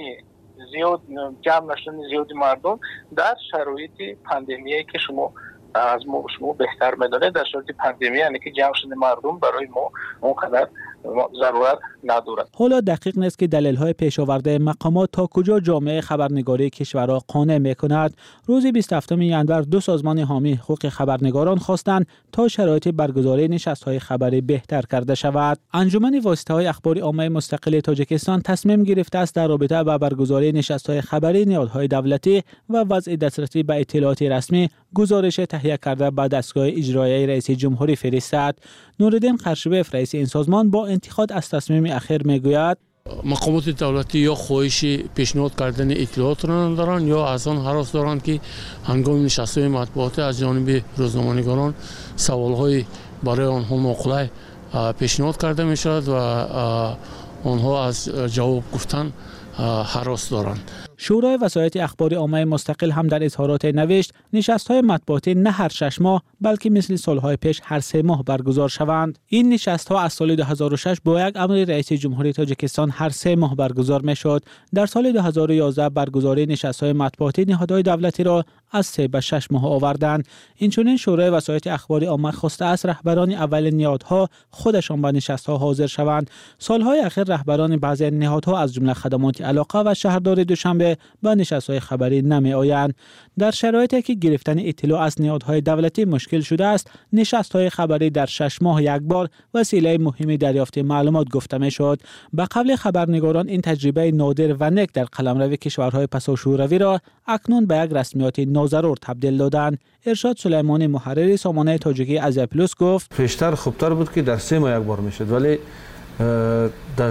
زیاد مردم در شرایط پاندمیایی که شما از شما بهتر میدانید، در شرایط پاندمی یعنی که جمع شدن مردم برای ما اونقدر ضرورت ندارد. حالا دقیق نیست که دلیل‌های پیش آورده مقامات تا کجا جامعه خبرنگاری کشور را قانع می‌کند. روز 27 ینور دو سازمان حامی حقوق خبرنگاران خواستند تا شرایط برگزاری نشست‌های خبری بهتر کرده شود. انجمن واسطه‌های اخبار عامه مستقل تاجیکستان تصمیم گرفته است در رابطه با برگزاری نشست‌های خبری نهادهای دولتی و وضع دسترسی به اطلاعات رسمی گزارش تهیه کرده به دستگاه اجرایی رئیس جمهوری فرستد. نورالدین قرشبیف رئیس این سازمان با انتقاد از تصمیم اخیر میگوید مقامات دولتی یا خواهش پیشنهاد کردن اطلاعات را ندارند یا از آن هراس دارند که هنگام نشست‌های مطبوعاتی از جانب روزنامه‌نگاران سوال‌های برای آنها مقاله پیشنهاد کرده می‌شود و آنها از جواب گفتن هراس دارند. شورای وسایط اخبار عامه مستقل هم در اظهارات نوشت نشست‌های مطبوعاتی نه هر 6 ماه بلکه مثل سال‌های پیش هر 3 ماه برگزار شوند. این نشست‌ها از سال 2006 با یک امر رئیس جمهوری تاجیکستان هر 3 ماه برگزار می‌شد. در سال 2011 برگزاری نشست‌های مطبوعاتی نهادهای دولتی را از 3 به 6 ماه آوردند. اینچنین شورای وسایط اخبار عامه خواسته است رهبران اول نهادها خودشان به نشست‌ها حاضر شوند. سال‌های اخیر رهبران بعضی نهادها از جمله خدمات علاقه و شهرداری دوشنبه به نشست‌های خبری نمی‌آیند. در شرایطی که گرفتن اطلاع از نهادهای دولتی مشکل شده است، نشست‌های خبری در 6 ماه یک بار وسیله مهمی دریافت معلومات گفته می‌شد. به قول خبرنگاران این تجربه نادر و نیک در قلمرو کشورهای پساشوروی را اکنون به یک رسمیات ناضرور تبدیل دادند. ارشاد سلیمانی محرر سامانه تاجیکی از پلوس گفت پیشتر خوبتر بود که در 3 ماه یک بار میشد، ولی در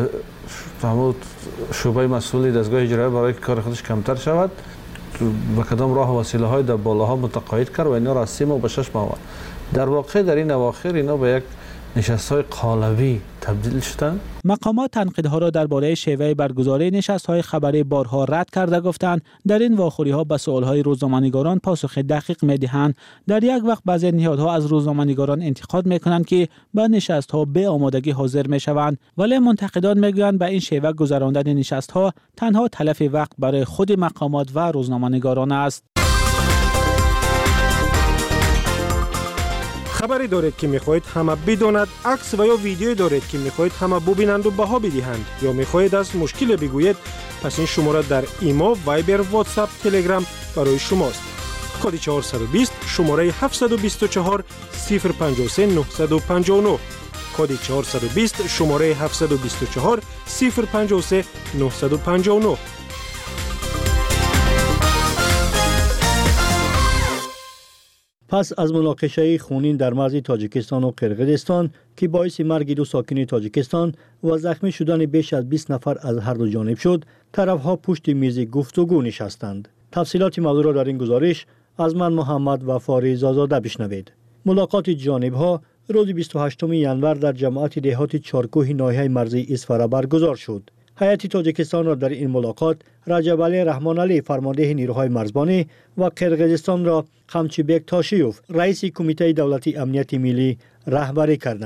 شعبه مسئول دستگاه اجرایی برای که کار خودش کمتر شود به کدام راه و وسیله های در بالاها متقاعد کرد و اینا را از 3 ماه به 6 ماه در واقع در این اواخر اینا به یک نشست‌های قالبی تبدیل شدند. مقامات تنقیدها را درباره شیوه برگزاری نشست‌های خبری بارها رد کرده گفتند در این واخوری‌ها به سوال‌های روزنامه‌نگاران پاسخ دقیق می‌دهند. در یک وقت بعضی نهادها از روزنامه‌نگاران انتقاد می‌کنند که به نشست‌ها به آمادگی حاضر می‌شوند، ولی منتقدان می‌گویند به این شیوه گذراندن نشست‌ها تنها تلف وقت برای خود مقامات و روزنامه‌نگاران است. خبری دارید که میخواهید همه بداند، عکس و یا ویدیویی دارید که میخواهید همه ببینند و بها بدهند یا میخواهید از مشکل بگویید، پس این شماره در ایمو، وایبر، واتساپ، تلگرام برای شماست. کد 420 شماره 724 053 959 کد 420 شماره 724 053 959. پس از مناقشه خونین در مرز تاجیکستان و قرقیزستان که باعث مرگ 2 ساکن تاجیکستان و زخمی شدن بیش از 20 نفر از هر دو جانب شد، طرفها پشت میز گفتگو نشستند. تفصیلات موضوع را در این گزارش از من محمد وفاری زازاده بشنوید. ملاقات جانبها روز 28 ینور در جماعت دهات چارکوه ناحیه مرزی اسفره برگزار شد. هیئت تاجیکستان را در این ملاقات رجب علی رحمان علی فرمانده نیروهای مرزبانی و قرقیزستان را قمچیبک تاشیوف رئیس کمیته دولتی امنیت ملی رهبری کردند.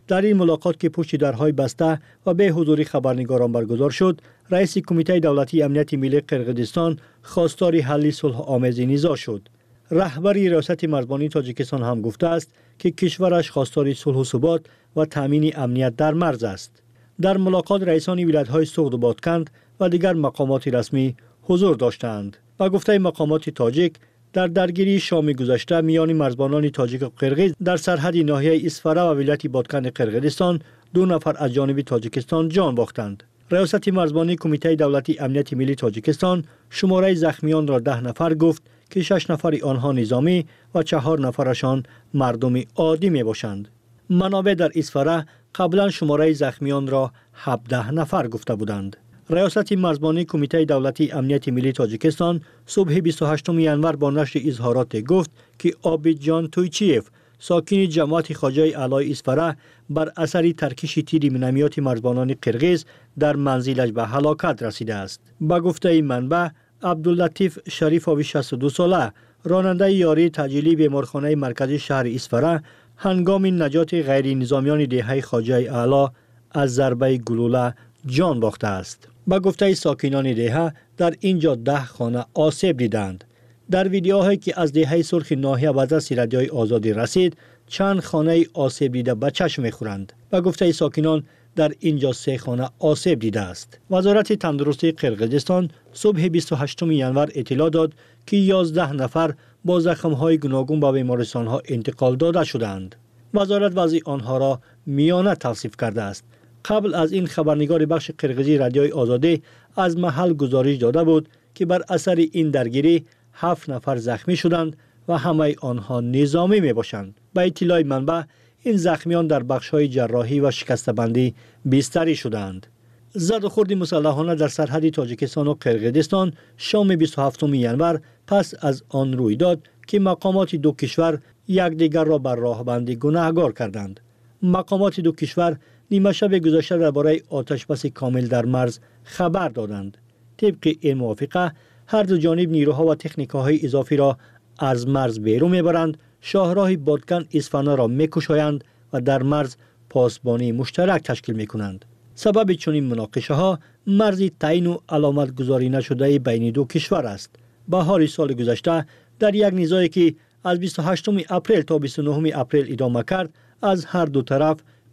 در این ملاقات که پشت درهای بسته و به حضور خبرنگاران برگزار شد، رئیس کمیته دولتی امنیت ملی قرقیزستان خواستار حل صلح آمیز نزاع شد. رهبری ریاست مرزبانی تاجیکستان هم گفته است که کشورش خواستار صلح و ثبات و تامین امنیت در مرز است. در ملاقات رئیسان ولایت‌های سوغد و بادکند و دیگر مقامات رسمی حضور داشتند. و گفته مقامات تاجیک در درگیری شام گذشته میان مرزبانان تاجیک و قرقیز در سرحد ناحیه اسفره و ولایت بادکند قرقیزستان 2 نفر از جانب تاجیکستان جان باختند. ریاست مرزبانی کمیته دولتی امنیت ملی تاجیکستان شماره زخمیان را 10 نفر گفت که 6 نفر آنها نظامی و 4 نفرشان مردم عادی می باشند. منابع در اسفره قبلا شماره زخمیان را 17 نفر گفته بودند. ریاست مرزبانی کمیته دولتی امنیت ملی تاجیکستان صبح 28 ینور با نشر اظهارات گفت که عابدجان تویچیف ساکن جماعت خواجه اعلی اسفره بر اثر ترکش تیر مینومیات مرزبانان قرقیز در منزلش به هلاکت رسیده است. با گفته این منبع، عبداللطیف شریفاوی 62 ساله راننده یاری تجلیلی بیمارخانه مرکزی شهر اسفره هنگام نجات غیر نظامیان دهه خواجه اعلی از ضربه گلوله جان باخته است. با گفته ساکنان دهه در اینجا 10 خانه آسیب دیدند. در ویدیوهایی که از دهه سرخ ناحیه و دست رادیوی آزادی رسید، چند خانه آسیب دیده به چشم می‌خورند. با گفته ساکنان در اینجا 3 خانه آسیب دیده است. وزارت تندرستی قرقیزستان صبح 28 ینور اطلاع داد که 11 نفر با زخم‌های گوناگون به بیمارستان‌ها انتقال داده شدند. وزارت وضع آنها را میانه توصیف کرده است. قبل از این خبرنگار بخش قرقیزی رادیوی آزادی از محل گزارش داده بود که بر اثر این درگیری 7 نفر زخمی شدند و همه آنها نظامی می باشند. به اطلاع منبع این زخمیان در بخش‌های جراحی و شکسته‌بندی بستری شدند. زد و خورد مسلحانه در سرحد تاجیکستان و قرقیزستان شام 27 ینور پس از آن روی داد که مقامات دو کشور یکدیگر را بر راهبندی گناهکار کردند. مقامات دو کشور نیمه شب گذشته درباره آتشبس کامل در مرز خبر دادند. طبق این موافقه هر دو جانب نیروها و تکنیک‌های اضافی را از مرز بیرون میبرند، شاهراه بادکن اصفهان را میکشایند و در مرز پاسبانی مشترک تشکیل میکنند. سبب چنین مناقشه ها مرزی تعیین و علامت گذاری نشده بین دو کشور است. بهار سال گذشته در یک نزاعی که از 28 اپریل تا 29 اپریل ادامه کرد، از هر دو طرف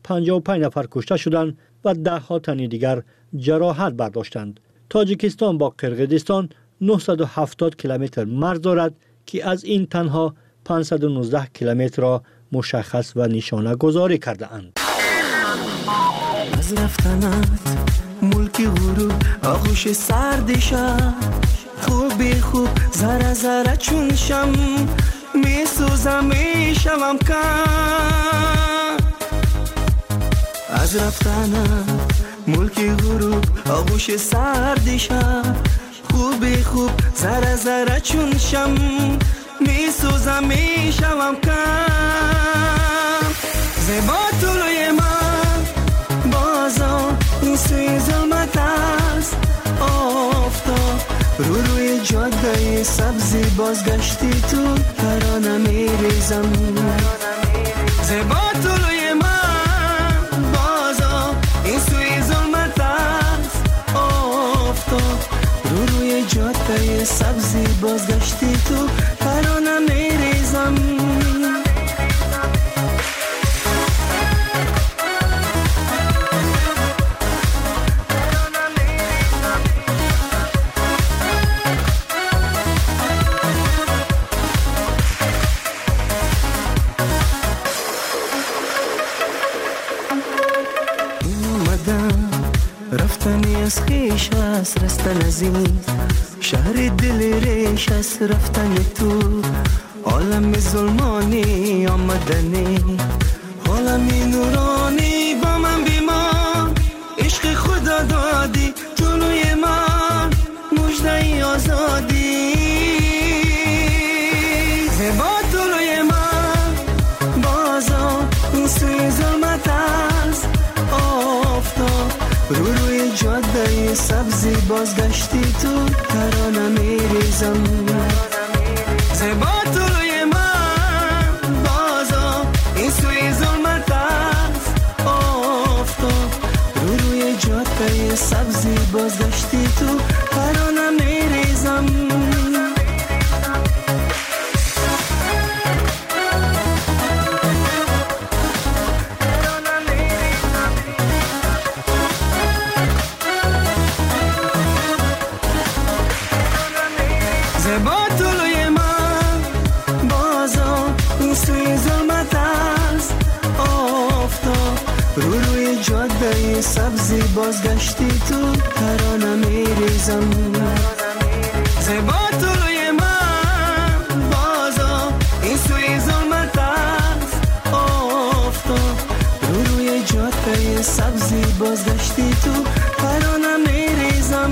55 نفر کشته شدند و 10 ها تن دیگر جراحت برداشتند. تاجیکستان با قرقیزستان 970 کیلومتر مرز دارد که از این تنها 519 کیلومتر را مشخص و نشانه گذاری کرده اند. از رفتنت ملک غروب آغوش سرد شب، خوب ذره ذره چون شم میسوزم میشوم کم. از رفتنت ملک غروب آغوش سرد شب، خوب ذره ذره چون شم میسوزم میشوم کم. زیبا طلوی من بازا این سوی ظلمت است، آفتاب روی جاده سبزی بازگشتی تو ترانه میریزم. زیبا طلوی من بازا این سوی ظلمت است، آفتاب روی جاده سبزی بازگشتی تو ترانه میریزم. رفتنی از خیش است، رستن از این شهر دل ریش است. رفتن تو عالم ظلمانی آمدنی، عالمی نورانی با من بیمان. عشق خدا دادی جلوی من مژده آزادی. زیبا طلوی من بازا این سوی ظلمت است، آفتاب روی جاده سبزی بازگشتی تو ترانه میریزم. زیبا طلوی من بازا این سوی ظلمت است، سوی ظلمت است آفتاب روی جاده سبزی بازگشتی تو ترانه میریزم زیبا طلوی من بازا این سوی ظلمت است آفتاب روی جاده سبزی بازگشتی تو ترانه میریزم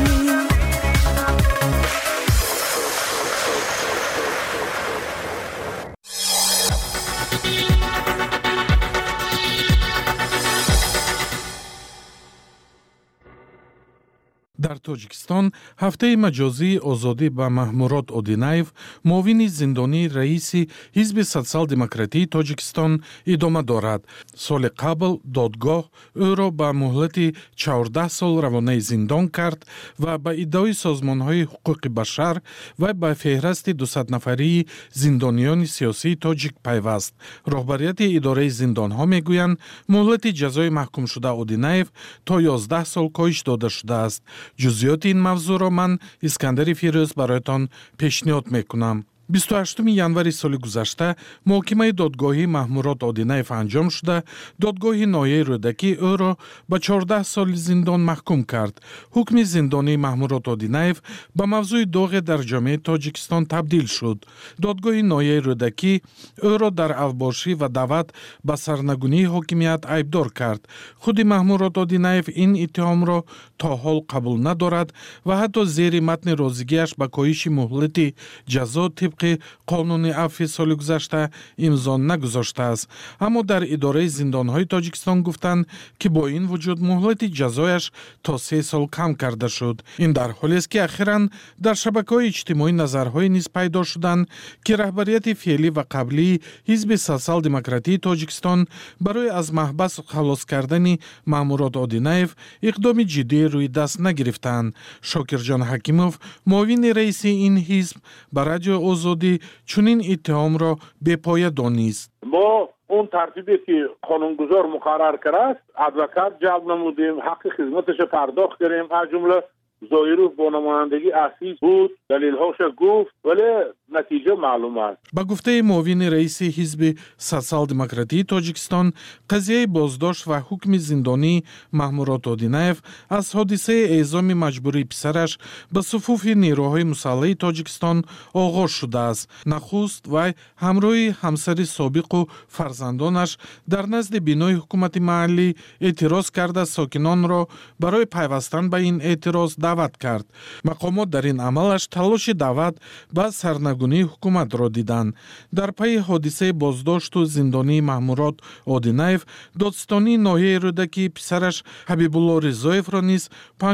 در توجیکستان هفته مجازی آزادی با محمورات اودینایف معاون زندانی رئیس حزب سوسیال دموکراتی توجیکستان ادامه دارد. سال قبل دادگاه او را به مهلت 14 سال روانه زندان کرد و به ادعای سازمان‌های حقوق بشر و به فهرست 200 نفری زندانیان سیاسی تاجیک پیوست. رهبریت اداره زندان‌ها میگویند مهلت جزای محکوم شده اودینایف تا 11 سال کاهش داده شده است. جزئیات این موضوع را من اسکندر فیروز برایتان پیشنهاد میکنم. 28 январи соли гузашта муҳокимаи додгоҳи маҳмурот Одинаев анҷом шуда, додгоҳи ноҳияи рӯдакӣ ӯро ба 14 соли зиндон маҳкум кард. ҳукми зиндонии маҳмурот Одинаев ба мавзӯи доғе дар ҷомеаи Тоҷикистон табдил шуд. додгоҳи ноҳияи рӯдакӣ ӯро дар авбошӣ ва даъват ба сарнагунии ҳокимият айбдор кард. худи маҳмурот Одинаев ин иттиҳомро то ҳол қабул надорад ва ҳатто зери матни розигиаш ба коҳиши муҳлати ҷазо طبق قانون عفو سال گذشته امضا نگذاشته است. اما در اداره زندان‌های تاجیکستان گفتند که با این وجود مهلت جزایش تا 3 سال کم کرده شد. این در حالی است که اخیراً در شبکه‌های اجتماعی نظرهای نیز پیدا شدند که رهبریت فعلی و قبلی حزب سوسیال دموکراتی تاجیکستان برای از محبس خلاص کردن مأمورات آدینایف اقدام جدی روی دست نگرفتند. شاکرجان حکیموف معاون رئیس این حزب به رادیو آزادی چنین اتهام را بپایه دانست. ما اون ترتیبی که قانونگذار مقرر کرده است ادوکات جلب نمودیم، حق خدمتش پرداخت کردیم، از جمله زایروف با نمایندگی اسیس بود، دلیل‌هاش گفت ولی نتیجه معلوم است. با گفته معاون رئیس حزب سوسیال دموکراتی تاجیکستان، قضیه بازداشت و حکم زندانی محمورات آدینایف از حادثه اعزام مجبوری پسرش به صفوف نیروهای مسلح تاجیکستان آغاز شده است. نخست و همراه همسر سابق و فرزندانش در نزد بینای حکومت محلی اعتراض کرده ساکنان را برای پیوستن به این اعتراض دعوت کرد. مقامات در این عملش تلاش دعوت به سرنگونی حکومت را دیدند. در پی حادثه بازداشت و زندانی محمورات آدینایف، دادستانی ناحیه رودکی پسرش حبیب الله رضایف را نیز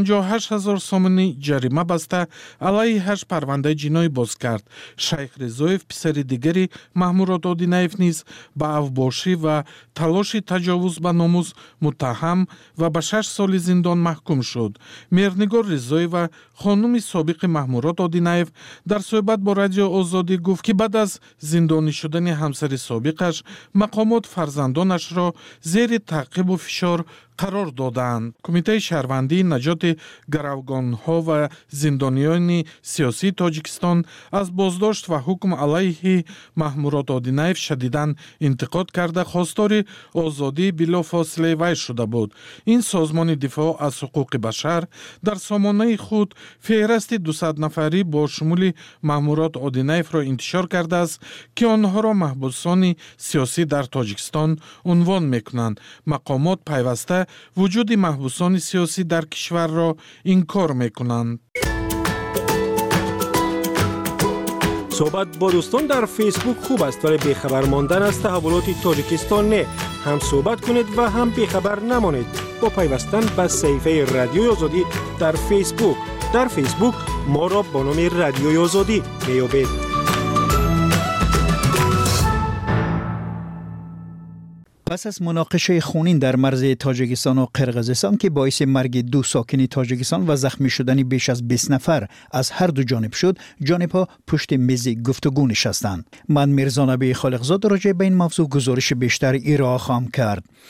58,000 سومانی جریمه بسته علیهش پرونده جنایی باز کرد. شیخ رضایف پسر دیگری محمورات آدینایف نیز به اوباشی و تلاش تجاوز به ناموس متهم و به 6 سال زندان محکوم شد. میرنگار رضایی و خانم سابق محمورات آدینایف در صحبت با رادیو آزادی گفت که بعد از زندانی شدن همسر سابقش مقامات فرزندانش را زیر تعقیب و فشار قرار دادند. کمیته شهروندی نجات گروگان‌ها و زندانیان سیاسی تاجیکستان از بازداشت و حکم علیه محمورات آدینایف شدیداً انتقاد کرده خواستار آزادی بلافاصله وی شده بود. این سازمان دفاع از حقوق بشر در سامانه خود فهرست 200 نفری با شمول محمورات آدینایف را انتشار کرده است که آنها را محبوسان سیاسی در تاجیکستان عنوان می‌کنند. مقامات پیوسته وجود محبوسان سیاسی در کشور را انکار می‌کنند. صحبت با دوستان در فیسبوک خوب است ولی بیخبر ماندن از تحولات تاجیکستان نه. هم صحبت کنید و هم بیخبر نمانید با پیوستن به صفحه رادیوی آزادی در فیسبوک. در فیسبوک ما را با نام رادیوی آزادی بیابید. پس از مناقشه خونین در مرز تاجیکستان و قرقیزستان که باعث مرگ 2 ساکن تاجیکستان و زخمی شدن بیش از 20 نفر از هر دو جانب شد، جانب‌ها پشت میز گفتگو نشستند. من میرزا نبی خالقزاد راجع به این موضوع گزارش بیشتر ارائه خواهم کرد.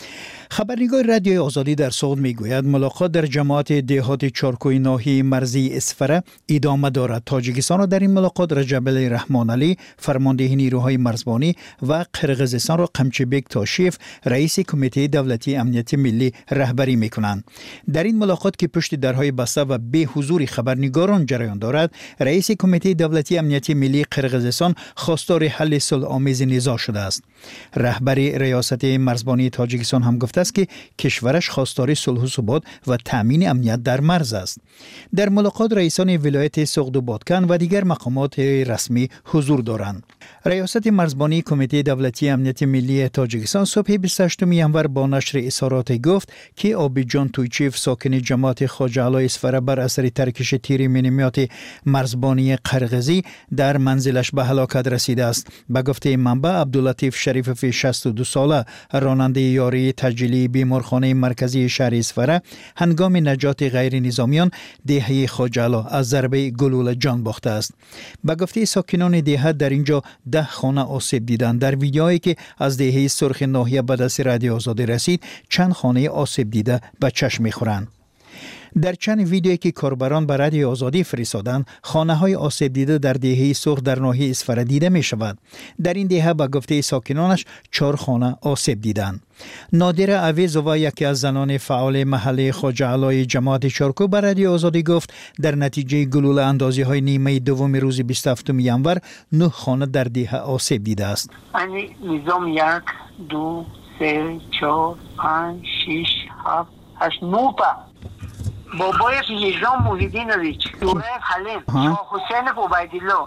خبرنگار رادیوی آزادی در سوئد میگوید ملاقات در جماعت دهات چارکوی ناحیه مرزی اسفره ادامه دارد. تاجیکستان را در این ملاقات رجب رحمان علی فرمانده نیروهای مرزبانی و قرقیزستان را قمچبک تاشیف رئیس کمیته دولتی امنیت ملی رهبری میکنند. در این ملاقات که پشت درهای بسته و به حضور خبرنگاران جریان دارد، رئیس کمیته دولتی امنیت ملی قرقیزستان خواستار حل صلح‌آمیز نزاع شده است. رهبر ریاست مرزبانی تاجیکستان هم گفته است که کشورش خواستار صلح و ثبات و تامین امنیت در مرز است. در ملاقات رئیسان ولایت سوغد و بادکن و دیگر مقامات رسمی حضور دارند. ریاست مرزبانی کمیته دولتی امنیت ملی تاجیکستان صبح 28 ینور با نشر اظهارات گفت که آبیجان تویچیف ساکن جماعت خواجه علی اسفره بر اثر ترکش تیر مینیمات مرزبانی قرقیزی در منزلش به هلاکت رسیده است. به گفته منبع عبداللطیف شریفوی 62 ساله راننده یاری تجلی بیمارخانه مرکزی شهر اسفره هنگام نجات غیر نظامیان دهه خواجه علی از ضربه گلوله جان باخته است. به گفته ساکنان دهه در اینجا 10 خانه آسیب دیدند. در ویدیویی که از دهه سرخ ناحیه به دست رادیو آزادی رسید چند خانه آسیب دیده به چشم می‌خورند. در چند ویدیویی که کاربران به رادیو آزادی فرستادند، خانه‌های آسیب دیده در دهه سرخ در ناحیه اسفره دیده می‌شود. در این دهه به گفته ساکنانش 4 خانه آسیب دیدند. نادره اویزووا یکی از زنان فعال محله خواجه علی جماعت چارکو به رادیو آزادی گفت در نتیجه گلوله اندازی‌های نیمه دوم روز 27 ینور 9 خانه در دهه آسیب دیده است. یعنی نظام 1 2 3 4 5 6 7 8 9 بابایش نظام محیدینویچ، دوره حلیم، شاه حسین عبیدالله،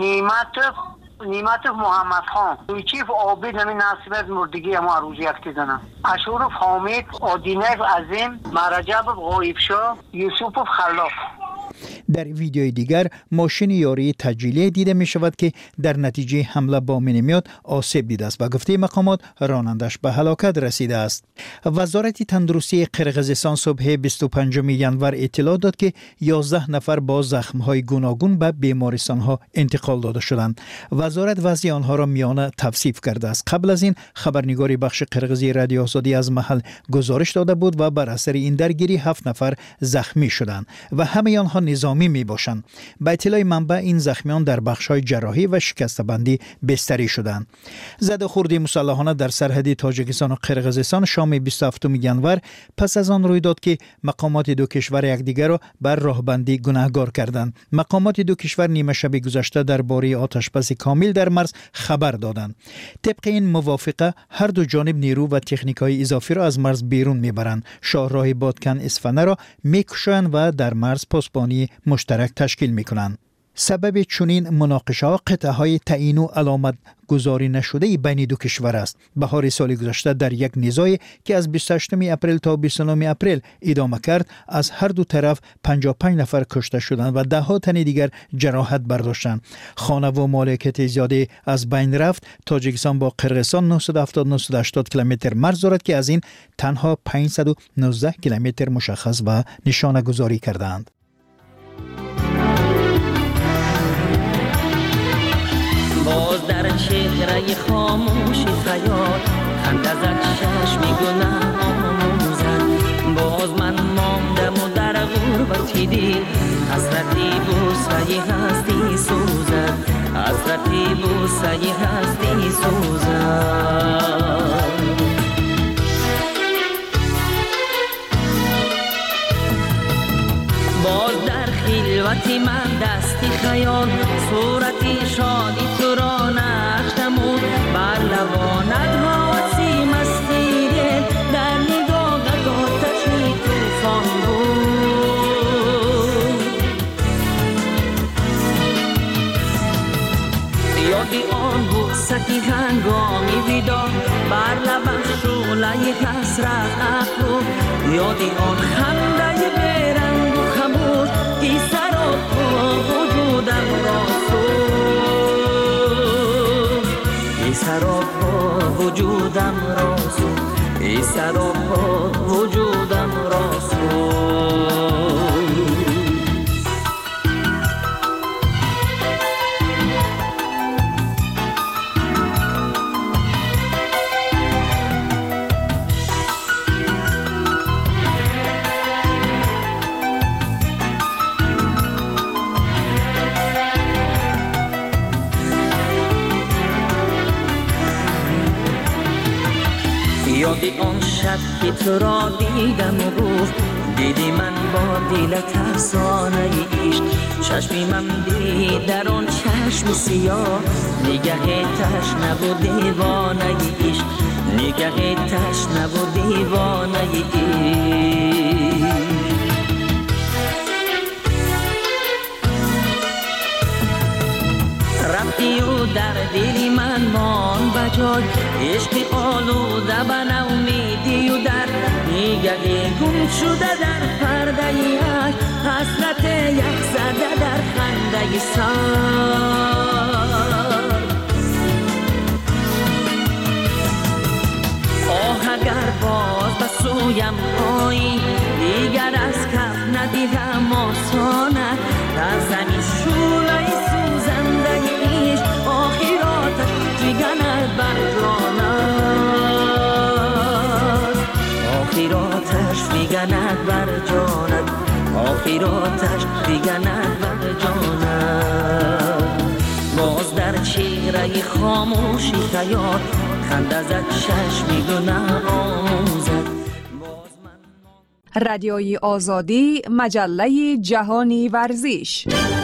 نیمت محمد خان، تویچیف عابد نمی ناصر مردگی اما روز یک دیدنم، اشورف حامد، آدینیف عظیم، مرجب غایبشاه، یوسف خلاف. در ویدیوی دیگر ماشین یاری تجلیه دیده می شود که در نتیجه حمله با مینیمات آسیب دیده است و گفته مقامات رانندش به هلاکت رسیده است. وزارت تندرستی قرقیزستان صبح 25 ینور اطلاع داد که 11 نفر با زخم‌های گوناگون به بیمارستان‌ها انتقال داده شدند. وزارت وضع آنها را میانه توصیف کرده است. قبل از این خبرنگاری بخش قرقیزی رادیو آزادی از محل گزارش داده بود و بر اثر این درگیری 7 نفر زخمی شدند و همه آنها نظامی می باشند. به اطلاع منبع این زخمیان در بخش‌های جراحی و شکسته‌بندی بستری شدند. زد و خورد مسلحانه در سرحد تاجیکستان و قرقیزستان شام 27 ینور پس از آن روی داد که مقامات دو کشور یکدیگر را بر راهبندی گناهکار کردند. مقامات دو کشور نیمه شب گذشته درباره آتشبس کامل در مرز خبر دادند. طبق این موافقه هر دو جانب نیرو و تکنیک‌های اضافی را از مرز بیرون میبرند. شاهراه بادکن اسفنه را میکشند و در مرز پاسبانی مشترک تشکیل میکنند. سبب چنین مناقشه قطعه‌های تعیین و علامت گذاری نشده بین دو کشور است. بهار سال گذشته در یک نزاعی که از 28 اپریل تا 29 اپریل ادامه کرد از هر دو طرف 55 نفر کشته شدند و 10 تن دیگر جراحت برداشتند. خانه و مالکیت زیادی از بین رفت. تاجیکستان با قرقیزستان 970-980 کیلومتر مرز دارد که از این تنها 519 کیلومتر مشخص و نشانه گذاری کردند. باز در چهره خاموش خیال خند ازت چشمی گناه آموزد. باز من ماندم و در غربتی دل حسرتی بوسه هستی سوزد. حسرتی بوسه هستی سوزد. باز در خلوتی من دستی خیال صورتی شادی تو را نقش نمود. بر لبانت حواسی مستی دل در نگاهت آتشی توفان بود. یادی آن بوستی هنگامی بیدار بر لبم شعله حسرت افروخت. یادی آن خنده برنگ و خموش ای سراپا وجودم را سوخت. ای سراپا وجودم را سوخت. ای سراپا وجودم را سوخت. یاد آن شب که تو را دیدم و گفت دیدی من با دلت افسانه عشق چشمی من دید در آن چشم سیاه نگه تشنه و دیوانه عشق نگه تشنه و دیوانه عشق رفتی و در دلی من مان بجای عشق آلوده به نومیدی و در نگه گم شده در پرده یک حسرت یک زده در خنده سر آه اگر باز به سویم آیی دیگر از کف ندیدم آسانه در زمین شوله سوزنده عشق آخراتش دیگرد بر جانت آخراتش دیگرد بر جانت آخراتش دیگرد بر جانت باز در چهره خاموشی خیال خنده زد چشمی گناه آموزد رادیوی آزادی مجله جهانی ورزش